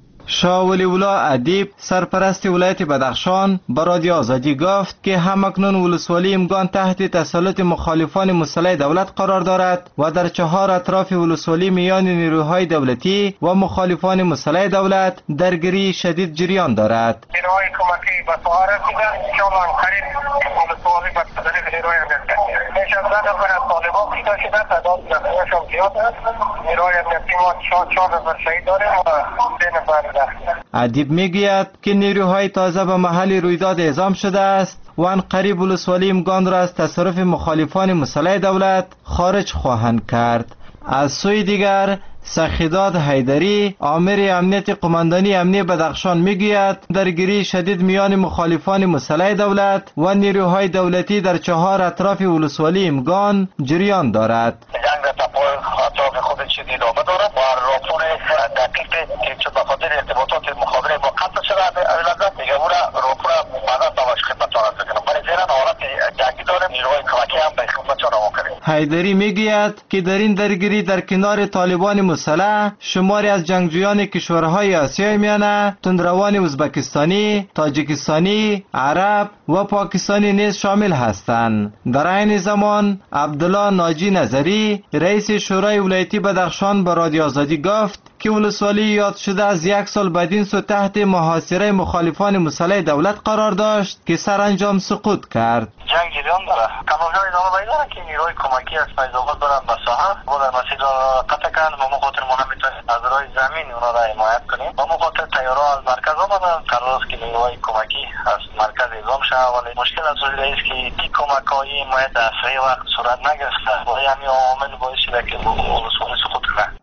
شاه ولی الله ادیب سرپرست ولایت بدخشان با رادیو آزادی گفت که همکنون ولسوالی یمگان تحت تسلط مخالفان مسلح دولت قرار دارد و در چهار اطراف ولسوالی میان نیروهای دولتی و مخالفان مسلح دولت درگیری شدید جریان دارد. نیروهای کمکی به سوار رسیدند ان شاء الله قریب ولسوالی به تدریج نیروهای امنیتی بیش از ده نفر از طالبان کشته شده، تعداد زخمی‌هاشان زیاد است. نیروهای امنیتی ما چهار نفر شهید داریم و سه نفر. ادیب میگوید که نیروهای تازه به محل رویداد اعزام شده است و آن قریب ولسوالی یمگان را از تصرف مخالفان مسلح دولت خارج خواهند کرد. از سوی دیگر سخیداد حیدری آمر امنیت قماندانی امنی بدخشان میگوید درگیری شدید میان مخالفان مسلح دولت و نیروهای دولتی در چهار اطراف ولسوالی یمگان جریان دارد. جنگ تپای اطراف خود شدید آمد دارد و راپور دقیق که چه بخاطر ارتباطات مخابره با قطع شده علت دیگه او را راپور بعدا تواش خدمتان از بکنم برای زیران حالت جنگی داره نیروهای کمکی هم به خدمتان آمو کرد. حیدری میگوید که در این درگیری در کنار طالبان مسلح شماری از جنگجویان کشورهای آسیای میانه، تندروان ازبکستانی، تاجیکستانی، عرب و پاکستانی نیز شامل هستند. در این زمان عبدالله ناجی نظری رئیس شورای ولایتی بدخشان به رادیو آزادی گفت که ولسوالی یاد شده از یک سال بعد این سو تحت محاصره مخالفان مسلح دولت قرار داشت که سرانجام سقوط کرد. جنگ جریان داره. کمال‌ها ادامه پیدا داره که نیروهای کمکی از فیض آباد برن به ساحل و در مسیر را قطع کردن و مخاطر ما نمیتونیم از راه زمین اونا را حمایت کنیم. و مخاطر تیارها از مرکز آمدن قرار است که نیروهای کمکی از مرکز اعزام شود ولی مشکل از وجود است که این کمک‌های حمایت در صحیح وقت صورت نگرفته و همین عوامل باعث شده که ولسوالی سقوط کنه.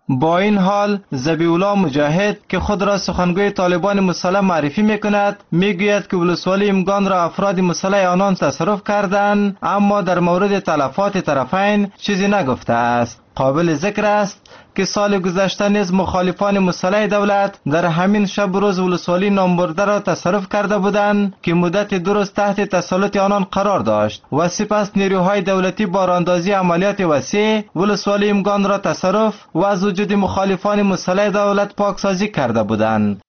با این حال ذبیح‌الله مجاهد که خود را سخنگوی طالبان مسلح معرفی میکند میگوید که ولسوالی امگان را افراد مسلح آنان تصرف کردند، اما در مورد تلفات طرفین چیزی نگفته است. قابل ذکر است که سال گذشته نیز مخالفان مسلح دولت در همین شب روز ولسوالی نامبرده را تصرف کرده بودند که مدت دو روز تحت تسلط آنان قرار داشت و سپس نیروهای دولتی با راهاندازی عملیات وسیع ولسوالی امگان را تصرف و از وجود مخالفان مسلح دولت پاکسازی کرده بودند.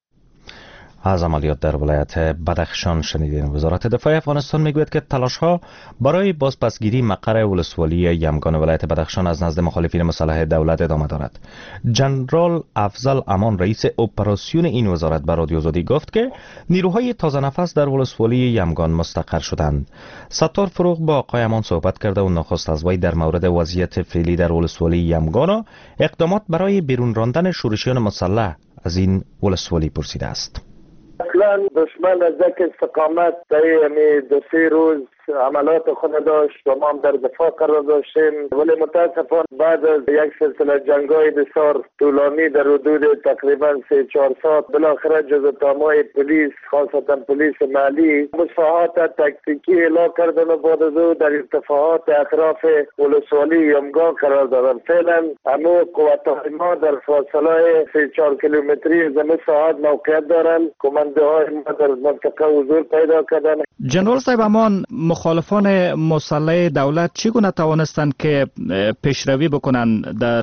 از عملیات در ولایت بدخشان شنیدین. وزارت دفاع افغانستان میگوید که تلاش‌ها برای بازپسگیری مقر ولسوالی یمگان ولایت بدخشان از نزد مخالفین مسلح دولت ادامه دارد. جنرال افضل امان رئیس اپراسیون این وزارت به رادیو آزادی گفت که نیروهای تازه نفس در ولسوالی یمگان مستقر شدند. ستار فروغ با آقای امان صحبت کرده و نخست از وی در مورد وضعیت فعلی در ولسوالی یمگان و اقدامات برای بیرون راندن شورشیان مسلح از این ولسوالی پرسیده است. اصلا دشمن از یک استقامت در دو سه روز عملات خود داشت و ما هم در دفاع قرار داشتیم، ولی متاسفانه بعد از یک سلسله جنگ‌های بسیار طولانی در حدود تقریبا سه چهار ساعت بالاخره جزء تامای پلیس خاصتا پلیس محلی مساحات تکتیکی اعلام کردن و بعد از او در ارتفاعات اطراف ولسوالی یمگان قرار دادن. فعلا همه قوت‌های ما در فاصله سه چهار کیلومتری از این ساحات موقعیت دارند. کمانده های ما در منطقه حضور پیدا کردن. جنرال صاحب امان، مخالفان مسلح دولت چگونه توانستند که پیشروی بکنند در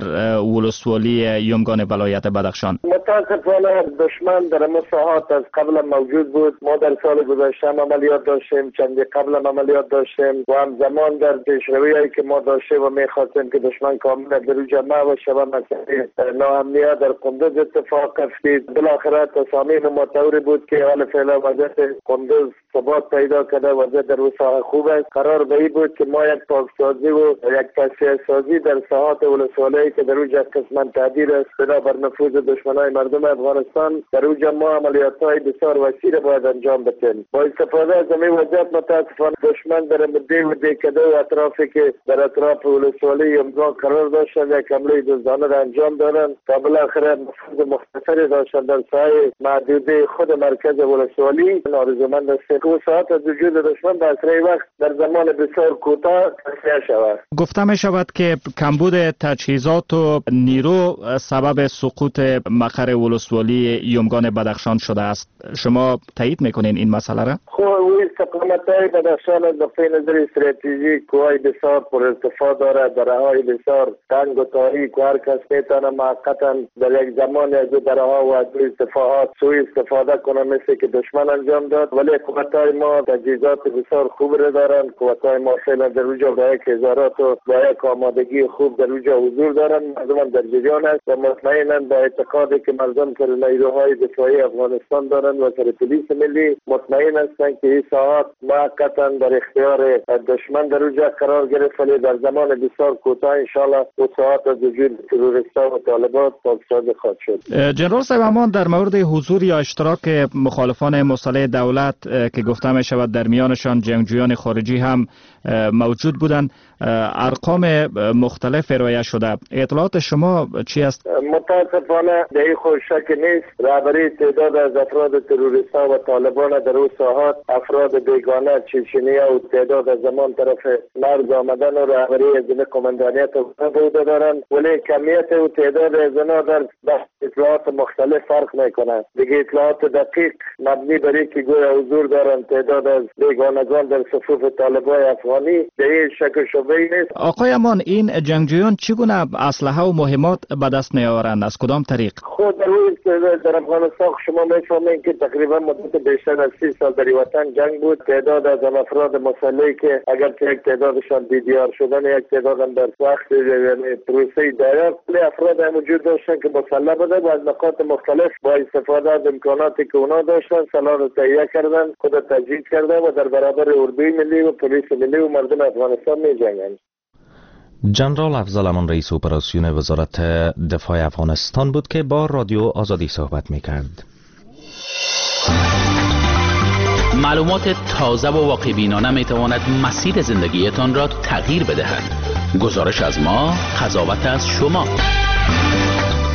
ولسوالی یمگان ولایت بدخشان؟ متاسفانه دشمن در مساحات از قبل موجود بود. ما در سال گذشته عملیات داشتیم، چندی قبل عملیات داشتیم و همزمان در پیشروی هایی که ما داشتیم و میخواستیم که دشمن کاملا در او جمع بشه و مسئله ناامنیت در قندوز اتفاق افتید. بالاخره تصامیم ما طوری بود که حال فعلا وضعیت قندوز ثبات پیدا کرده، وضعیت در ساحه خوب است. قرار به این بود که ما یک پاکسازی و یک تصفیه سازی در ساحات ولسوالی که در اونجا قسماً تعدیل است بنابر نفوذ دشمنان مردم افغانستان، در اونجا ما عملیات‌های بسیار وسیع را باید انجام بدیم. با استفاده از این وضعیت متاسفانه دشمن در مده و دهکده و اطرافی که در اطراف ولسوالی یمگان قرار داشتند یک حمله دزدانه را انجام دادند و بالاخره نفوذ مختصری داشتند در ساحه محدوده خود مرکز ولسوالی. آرزومند هستیم که ساعت از وجود دشمن در اسرع وقت در زمان بسیار کوتاه تصفیه شود. گفته می شود که کمبود تجهیزات و نیرو سبب سقوط مقر ولسوالی یمگان بدخشان شده است. شما تایید میکنین این مسئله را؟ خب استقامت‌های بدخشان از نقطه نظر استراتژیک کوههای بسیار پر ارتفاع دارد، دره‌های بسیار تنگ و تاریک و هر کس میتونه موقتا در یک زمان از درها و از ارتفاعات سوء استفاده کنه مثل که دشمن انجام داد. ولی قوت‌های ما تجهیزات بسیار خوب را دارند. قوت‌های ما فعلا در اونجا با یک هزارات و با یک آمادگی خوب در اونجا حضور دارند. مردم در جریان است و مطمئنا با اعتقادی که مردم سر نیروهای دفاعی افغانستان دارند و سر پلیس ملی مطمئن هستند که این ساعات موقتا در اختیار دشمن در اونجا قرار گرفت، ولی در زمان بسیار کوتاه ان شاء الله اون ساعات از وجود تروریستان و طالبان پاکسازی خواهد شد. جنرال صاحب امان، در مورد حضور یا اشتراک مخالفان مسلح دولت که گفته می شود در میانشان جنگجویان خارجی هم موجود بودند، ارقام مختلف ارائه شده. اطلاعات شما چی است؟ متاسفانه در این خود شک نیست. رهبری تعداد از افراد تروریستان و طالبان در اون ساحات افراد بیگانه چچنیا و تعداد از زمان طرف مرز آمدن و رهبری از این کماندانیت بوده دارند، ولی کمیت و تعداد از اینا در اطلاعات مختلف فرق میکنه. دیگه اطلاعات دقیق مبنی بر اینکه گویا حضور دارند تعداد از بیگانگان در صفوف طالبان افغانی در این شک و شبهه نیست. آقای امان، این جنگجویان چگونه اسلحه و مهمات به دست میآورند؟ از کدام طریق؟ خود در روی در افغانستان شما میفهمید که تقریبا مدت بیشتر از سی سال در وطن جنگ بود. تعداد از افراد مسلحی که اگر یک تعدادشان دیدیار شدن، یک تعداد هم در وقت یعنی پروسه دایره، افراد هم وجود داشتن که مسلح بودن و از نقاط مختلف با استفاده از امکاناتی که اونا داشتن سلاح رو تهیه کردن، خود تجهیز کردن و در برابر اردوی ملی و پلیس ملی و مردم افغانستان می جنگند. جنرال افضل امان رئیس اپراسیون وزارت دفاع افغانستان بود که با رادیو آزادی صحبت می کرد. معلومات تازه و واقع بینانه می تواند مسیر زندگیتان را تغییر بدهد. گزارش از ما، قضاوت از شما.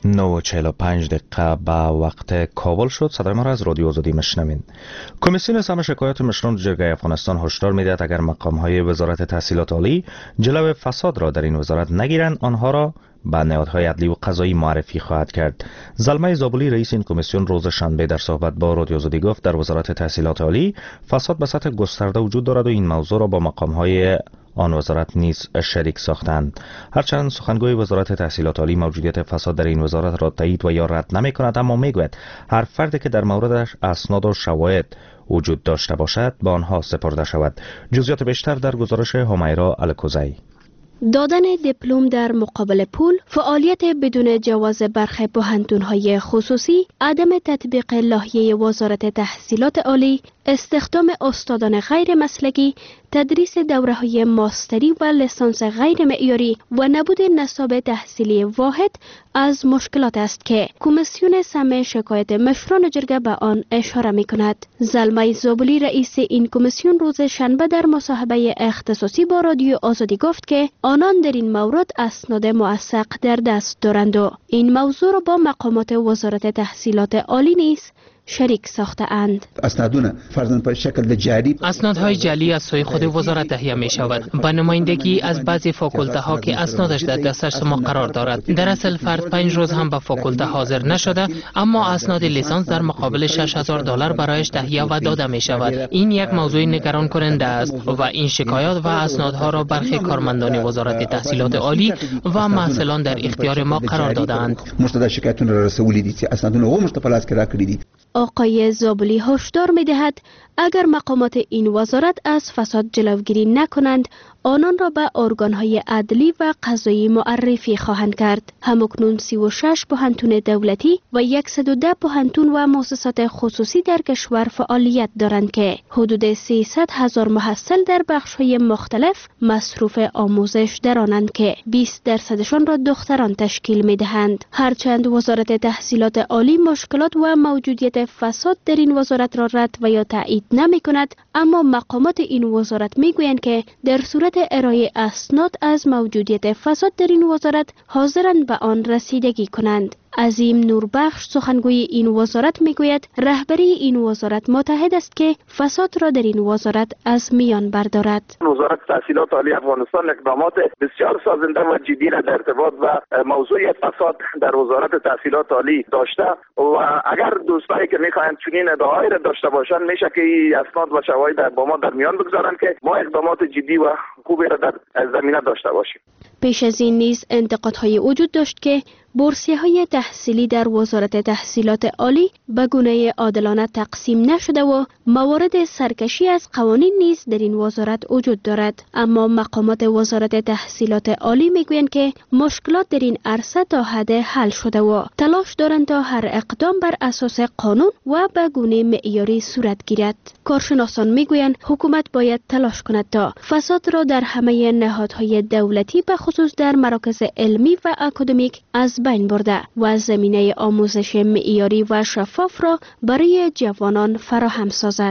نه و چهل و پنج دقیقه به وقت کابل شد. صدای ما را از رادیو آزادی میشنوین. کمیسیون سم شکایات مشران جرگه افغانستان هشدار میدهد اگر مقام‌های وزارت تحصیلات عالی جلو فساد را در این وزارت نگیرند آنها را به نهادهای عدلی و قضایی معرفی خواهد کرد. زلمه زابلی رئیس این کمیسیون روز شنبه در صحبت با رادیو آزادی گفت در وزارت تحصیلات عالی فساد به سطح گسترده وجود دارد و این موضوع را با مقام‌های آن وزارت نیز شریک ساختند. هرچند سخنگوی وزارت تحصیلات عالی موجودیت فساد در این وزارت را تایید و یا رد نمی کند، اما می گوید هر فردی که در موردش اسناد و شواهد وجود داشته باشد به آنها سپرده شود. جزئیات بیشتر در گزارش همیرا الکوزی. دادن دیپلم در مقابل پول، فعالیت بدون جواز برخی پوهنتون‌های خصوصی، عدم تطبیق لایحه وزارت تحصیلات عالی، استخدام استادان غیر مسلکی، تدریس دوره‌های ماستری و لیسانس غیر معیاری و نبود نصاب تحصیلی واحد از مشکلات است که کمیسیون سم شکایت مشران جرگه به آن اشاره می‌کند. زلمه زابلی رئیس این کمیسیون روز شنبه در مصاحبه اختصاصی با رادیو آزادی گفت که آنان در این مورد اسناد موثق در دست دارند و این موضوع را با مقامات وزارت تحصیلات عالی نیز شریک ساخته اند. اسنادونه فرضاً به شکل جعلی اسنادهای جعلی از سوی خود وزارت تهیه می شود با نمایندگی از بعضی فاکولته ها که اسنادش در دستش ما قرار دارد. در اصل فرد پنج روز هم به فاکولته حاضر نشده اما اسناد لیسانس در مقابل شش هزار دلار برایش تهیه و داده می شود. این یک موضوع نگران کننده است و این شکایات و اسنادها را برخی کارمندان وزارت تحصیلات عالی و محصلان در اختیار ما قرار دادند. مستند شکایتون را رسولی دي چې اسنادونه و مستفلاس کرا کړی دي. آقای زابلی هشدار می دهد اگر مقامات این وزارت از فساد جلوگیری نکنند آنان را به ارگانهای عدلی و قضایی معرفی خواهند کرد. همکنون سی و شش پوهنتون دولتی و صد و ده پوهنتون و مؤسسات خصوصی در کشور فعالیت دارند که حدود سیصد هزار محصل در بخش‌های مختلف مصروف آموزش دارند که بیست درصدشان را دختران تشکیل می‌دهند. هرچند وزارت تحصیلات عالی مشکلات و موجودیت فساد در این وزارت را رد و یا تایید نمی‌کند، اما مقامات این وزارت می‌گویند که در صورت ارائه اسناد از موجودیت فساد در این وزارت حاضرند به آن رسیدگی کنند. عظیم نوربخش سخنگوی این وزارت میگوید رهبری این وزارت متحد است که فساد را در این وزارت از میان بردارد. وزارت تحصیلات عالی افغانستان اقدامات بسیار سازنده و جدی را در ارتباط و موضوع فساد در وزارت تحصیلات عالی داشته و اگر دوستانی که میخواهند چنین ادعایی را داشته باشند میشه که اسناد و شواهد با ما در میان بگذارند که ما اقدامات جدی و خوبی را در زمینه داشته باشیم. پیش از این نیز انتقادهای وجود داشت که بورسیه‌های تحصیلی در وزارت تحصیلات عالی به گونه عادلانه تقسیم نشده و موارد سرکشی از قوانین نیز در این وزارت وجود دارد. اما مقامات وزارت تحصیلات عالی میگویند که مشکلات در این عرصه تا حد حل شده و تلاش دارند تا هر اقدام بر اساس قانون و به گونه معیاری صورت گیرد. کارشناسان میگویند حکومت باید تلاش کند تا فساد را در همه نهادهای دولتی به خصوص در مراکز علمی و اکادمیک از بین برده و زمینه آموزش معیاری و شفاف را برای جوانان فراهم سازد.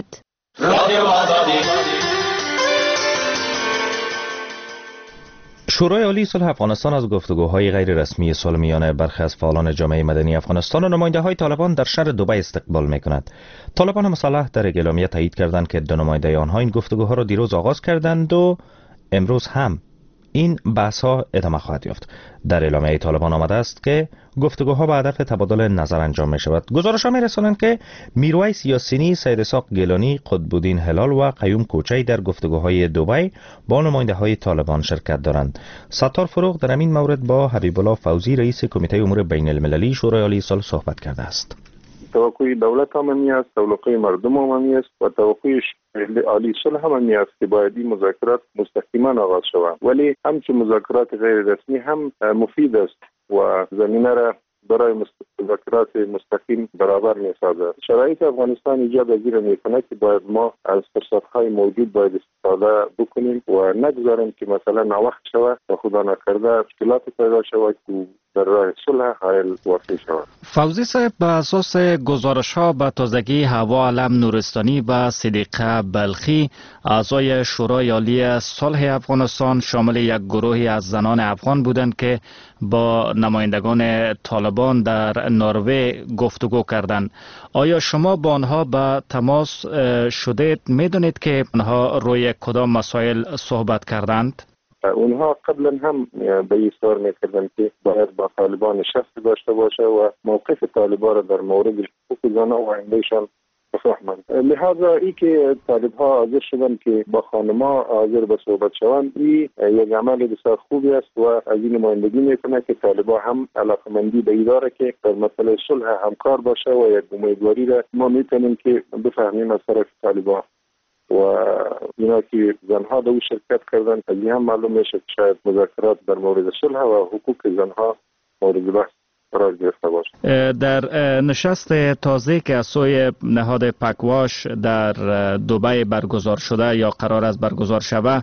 شورای عالی صلح افغانستان از گفتگوهای غیر رسمی صلح میان برخی از فعالان جامعه مدنی افغانستان و نماینده‌های طالبان در شهر دبی استقبال می‌کند. طالبان مسلح در اعلامیه تایید کردند که دو نماینده آنها این گفتگوها را دیروز آغاز کردند و امروز هم این بحث‌ها ادامه خواهد یافت. در اعلامیه طالبان آمده است که گفتگوها به هدف تبادل نظر انجام می شود. گزارش‌ها می‌رسانند که میرویس یاسینی، سید اسحاق گیلانی، قطب‌الدین هلال و قیوم کوچی در گفتگوهای دبی با نماینده‌های طالبان شرکت دارند. ستار فروغ در این مورد با حبیب الله فوزی رئیس کمیته امور بین المللی شورای عالی صلح صحبت کرده است. توقع دولت هم است، توقع مردم هم است و توقع عالی صلح هم است که باید این مذاکرات مستقیما آغاز شوند، ولی همچون مذاکرات غیر رسمی هم مفید است و زمینه را برای مذاکرات مستقیم برابر می‌سازد. شرایط افغانستان ایجاب پذیر می‌کند که باید ما از فرصت‌های موجود باید استفاده بکنیم و نگذاریم که مثلا ناوقت شود و خدا نکرده مشکلات پیدا شود که در راه صلح حائل واقع شود. فوزی صاحب، به اساس گزارش‌ها به تازگی حوا علم نورستانی و صدیقه بلخی اعضای شورای عالی صلح افغانستان شامل یک گروهی از زنان افغان بودند که با نمایندگان طالبان در نروژ گفتگو کردند. آیا شما با آنها به تماس شدید؟ میدونید که آنها روی کدام مسائل صحبت کردند؟ اونها قبلا هم به ایثار میکردن که باید با طالبان شخص داشته باشه و موقف طالبان را در مورد حقوق زنان و آیندهشان بفهمند. لحاظا ای که طالب ها حاضر شدن که با خانما حاضر به صحبت شوند، این یک عمل بسیار خوبی است و از این نمایندگی میکنه که طالب ها هم علاقمندی به داره که در مسئله صلح همکار باشه و یک امیدواری را ما میتونیم که بفهمیم از طرف طالب ها و اینا که زنها در شرکت کردن. از این هم معلوم میشه که شاید مذاکرات در مورد صلح و حقوق زنها مورد بحث قرار گرفته باشه. در نشست تازه که از سوی نهاد پکواش در دبی برگزار شده یا قرار است برگزار شود،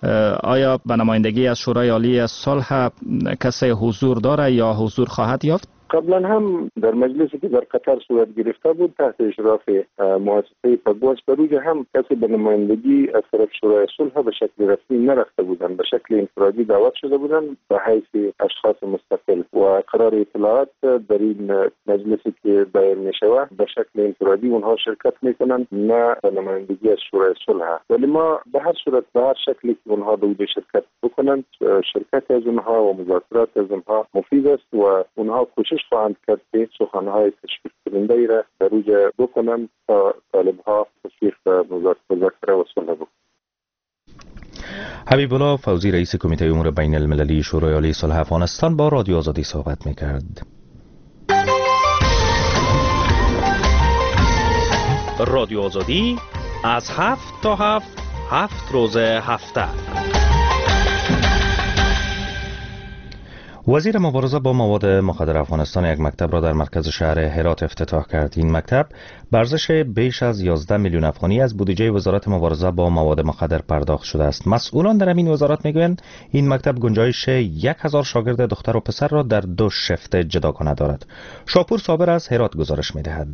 آیا به نمایندگی از شورای عالی صلح کسی حضور داره یا حضور خواهد یافت؟ قبلا هم در مجلسی که در قطر صورت گرفته بود تحت اشراف مؤسسه پکواش، در اوج هم کسی به نمایندگی از طرف شورای صلح به شکل رسمی نرفته بودند، به شکل انفرادی دعوت شده بودند به حیث اشخاص مستقل و قرار اطلاعات در این مجلسی که دایر می شود به شکل انفرادی اونها شرکت میکنند، نه به نمایندگی از شورای صلح. ولی ما به هر صورت به هر شکلی که اونها در اوج شرکت بکنند، شرکت از اونها و مذاکرات از اونها مفید است و اونها کوشش خواهند کرد که سخنهای تشویق کننده را در اوج بکنند تا طالب‌ها تشویق به مذاکره و صلح بکنند. حبیب الله فوزی رئیس کمیته امور بین المللی شورای عالی صلح افغانستان با رادیو آزادی صحبت می‌کرد. رادیو آزادی از هفت تا هفت هفت روز هفته. وزیر مبارزه با مواد مخدر افغانستان یک مکتب را در مرکز شهر هرات افتتاح کرد. این مکتب به ارزش بیش از یازده میلیون افغانی از بودجه وزارت مبارزه با مواد مخدر پرداخت شده است. مسئولان در این وزارت میگویند این مکتب گنجایش یک هزار شاگرد دختر و پسر را در دو شفت جداگانه دارد. شاپور صابر از هرات گزارش میدهد.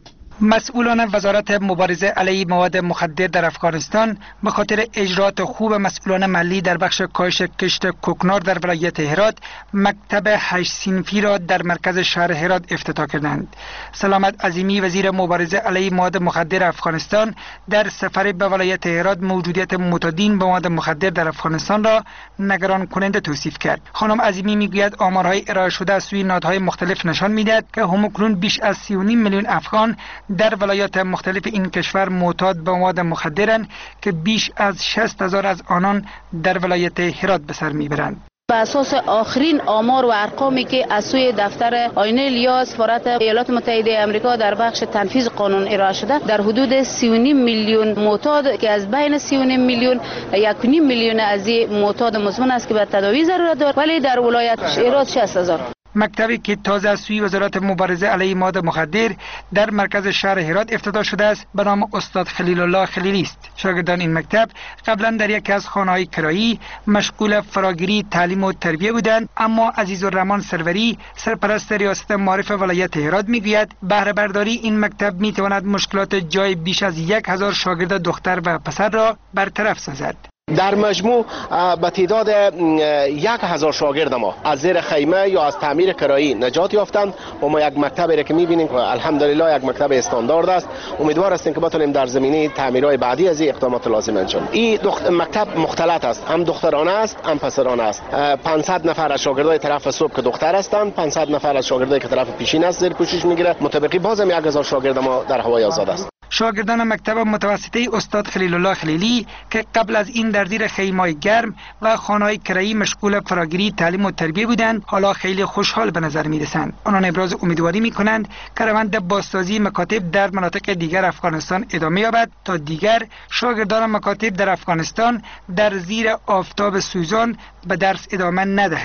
مسئولان وزارت مبارزه علیه مواد مخدر در افغانستان به خاطر اجرات خوب مسئولان محلی در بخش کاهش کشت کوکنار در ولایت هرات مکتب هشت صنفی را در مرکز شهر هرات افتتاح کردند. سلامت عظیمی وزیر مبارزه علیه مواد مخدر افغانستان در سفر به ولایت هرات موجودیت معتادین به مواد مخدر در افغانستان را نگران کننده توصیف کرد. خانم عظیمی میگوید آمارهای ارائه شده از سوی نهادهای مختلف نشان میدهد که همکنون بیش از سی و نیم میلیون افغان در ولایات مختلف این کشور معتاد به مواد مخدرند که بیش از شصت هزار از آنان در ولایت هرات به سر میبرند. بر اساس آخرین آمار و ارقامی که از سوی دفتر آینه الیا سفارت ایالات متحده آمریکا در بخش تنفیذ قانون ارائه شده، در حدود سی و نیم میلیون معتاد که از بین سی و نیم میلیون یک و نیم میلیون از این معتاد مزمن است که به تداوی ضرورت دارد، ولی در ولایت هرات شصت هزار. مکتبی که تازه از سوی وزارت مبارزه علیه مواد مخدر در مرکز شهر هرات افتتاح شده است به نام استاد خلیل الله خلیلی است. شاگردان این مکتب قبلا در یکی از خانه‌های کرایی مشغول فراگیری تعلیم و تربیه بودند، اما عزیزالرحمن سروری سرپرست ریاست معارف ولایت هرات میگوید بهره برداری این مکتب میتواند مشکلات جای بیش از یک هزار شاگرد دختر و پسر را برطرف سازد. در مجموع به تعداد یک هزار شاگرد ما از زیر خیمه یا از تعمیر کرایی نجات یافتند و ما یک مکتبی را که می‌بینیم که الحمدلله یک مکتب استاندارد است. امیدوار هستیم که بتونیم در زمینه تعمیرهای بعدی از این اقدامات لازم انجام. این مکتب مختلط است، هم دخترانه است هم پسرانه است. پانصد نفر از شاگردای طرف صبح که دختر هستند، پانصد نفر از شاگردای که طرف پیشین است زیر پوشش میگیره. مطابقی بازم یک هزار شاگرد ما در هوای آزاد است. شاگردان مکتب متوسطه استاد خلیل الله خلیلی که قبل از این در زیر خیمه‌های گرم و خانه‌های کرایی مشغول فراگیری تعلیم و تربیه بودند، حالا خیلی خوشحال به نظر می‌رسند. آنان ابراز امیدواری می‌کنند که روند بازسازی مکاتب در مناطق دیگر افغانستان ادامه یابد تا دیگر شاگردان مکاتب در افغانستان در زیر آفتاب سوزان به درس ادامه ندهند.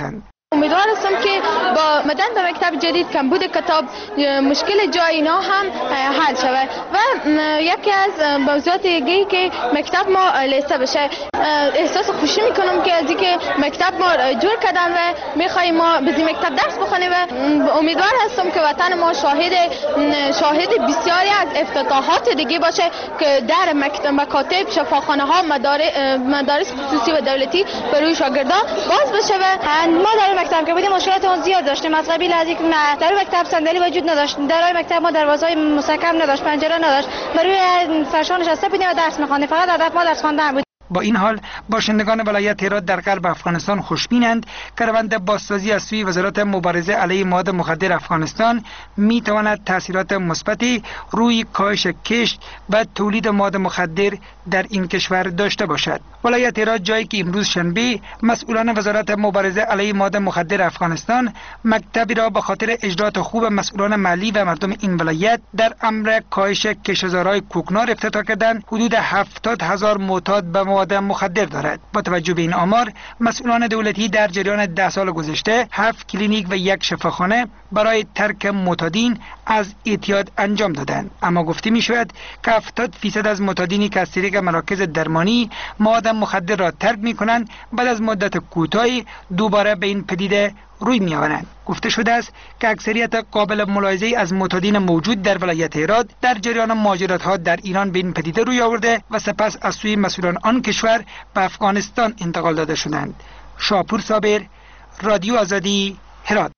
امیدوار هستم که با مدن به مکتب جدید کمبود کتاب مشکل جای اینا هم حل شود و یکی از موضوعات دیگه‌ای که مکتب ما لیسته بشه. احساس خوشی میکنم که از اینکه مکتب ما جور کردن و میخوایم ما به مکتب درس بخونیم و امیدوار هستم که وطن ما شاهد شاهد بسیاری از افتتاحات دیگه باشه که در مکتب، مکاتب، شفاخانه ها، مدارس خصوصی و دولتی برای شاگردان باز بشه. و ما در مکتب که بودیم مشکلات اون زیاد داشتیم از قبیل از اینکه در مکتب صندلی وجود نداشت، در مکتب ما دروازه‌های مستحکم نداشت، پنجره نداشت، برای فرشان نشسته بودیم و درس می‌خواندیم، فقط هدف ما درس خواندن بود. با این حال باشندگان ولایت هرات در غرب افغانستان خوشبینند که روند بازسازی از سوی وزارت مبارزه علیه مواد مخدر افغانستان می تواند تاثیرات مثبتی روی کاهش کشت و تولید مواد مخدر در این کشور داشته باشد. ولایت هرات جایی که امروز شنبه مسئولان وزارت مبارزه علیه مواد مخدر افغانستان مکتبی را به خاطر اجرات خوب مسئولان محلی و مردم این ولایت در امر کاهش کشتزارهای کوکنار افتتاح کردند، حدود هفتاد هزار معتاد به مواد مخدر دارد. با توجه به این آمار، مسئولان دولتی در جریان ده سال گذشته هفت کلینیک و یک شفاخانه برای ترک معتادین از اعتیاد انجام دادند. اما گفته می شود که هفتاد فیصد از معتادینی که از طریق مراکز درمانی مواد مخدر را ترک می کنند بعد از مدت کوتاهی دوباره به این پدیده روی می آورند. گفته شده است که اکثریت قابل ملاحظه از معتادین موجود در ولایت هرات در جریان مهاجرت ها در ایران به این پدیده روی آورده و سپس از سوی مسئولان آن کشور به افغانستان انتقال داده شدند. شاپور صابر، رادیو آزادی، هرات.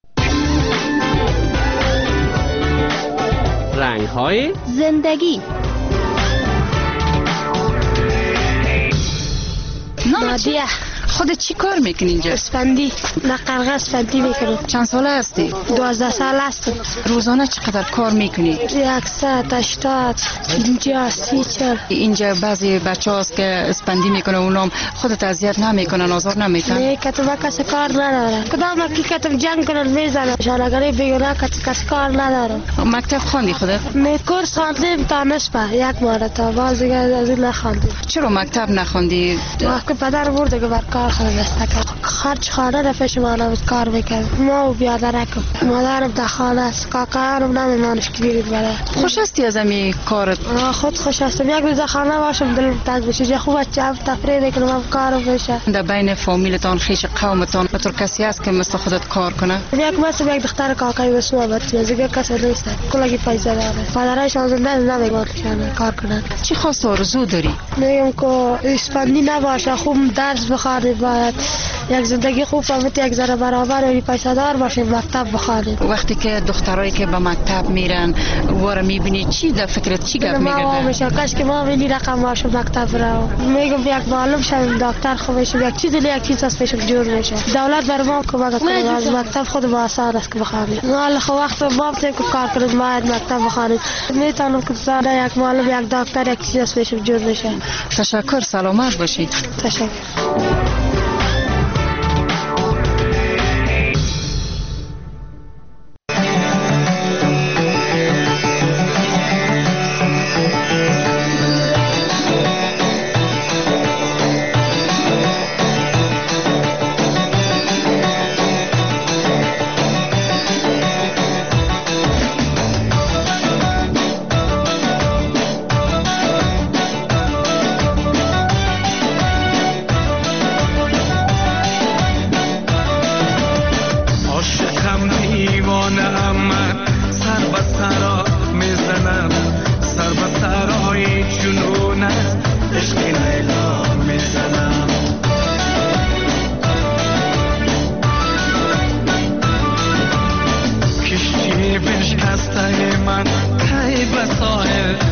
رنگ های زندگی. نادیه، خودت چی کار میکنی اینجا؟ اسفندی، نقرقه اسفندی میکنم. چند ساله هستی؟ دوازده سال هستم. روزانه چقدر کار میکنی؟ یکصد، هشتاد، پنجاه، سی، چل. اینجا بعضی بچه هاست که اسفندی میکنه اونام خودت اذیت نمیکنن، آزار نمیکنن؟ نه، کتب کسی کار نداره. کدام کی کتب جنگ کنن میزنن. شالگری بیگناه کسی کار نداره. مکتب خواندی خودت؟ نه، کورس خواندیم تا نصفه، یک مرتبه، باز دیگه از این نخواندیم. چرا مکتب نخواندی؟ وقتی پدر برد که بر کار خود نستکرد. خرج خانه را پیش مادرم کار میکرد. ما و بیادرکم. مادرم در خانه است. کاکایم نمیدانش که بیرید بره. خوش هستی از امی کارت؟ خود خوش هستم. یک روز خانه باشم دلم تنگ بشه. چه خوبه چه تفریح کنم هم کارم بشه. در بین فامیلتان، خیش قومتان بطور کسی هست که مثل خودت کار کنه؟ یک مثل یک دختر کاکای بس ما بچه دیگه کسی نیست. کلی پیسه داره. پدرش زنده نمیگن کار کنن. چی خاص آرزو داری؟ میگم که اسفندی نباشه، خوب درس بخونی، باید یک زندگی خوب فهمید، یک ذره برابر و پیسه دار باشه، مکتب بخونی. وقتی که دخترایی که به مکتب میرن واره میبینی چی در فکرت چی گپ میگردن؟ ما میشه کاش که ما بینی رقم باشه مکتب را. میگم یک معلم شم، دکتر خوب بشه، یک چیز یک چیز از پیش جور میشه. دولت بر ما کمک کنه، از مکتب خود با آسان است که بخونی. ما خو وقت ما بتیم که کار کنیم، باید مکتب بخونیم. میتونم که زاده یک معلم، یک دکتر، یک چیز از پیش جور میشه. تشکر، سلامت باشید. تشکر. بشکسته من کی به ساحل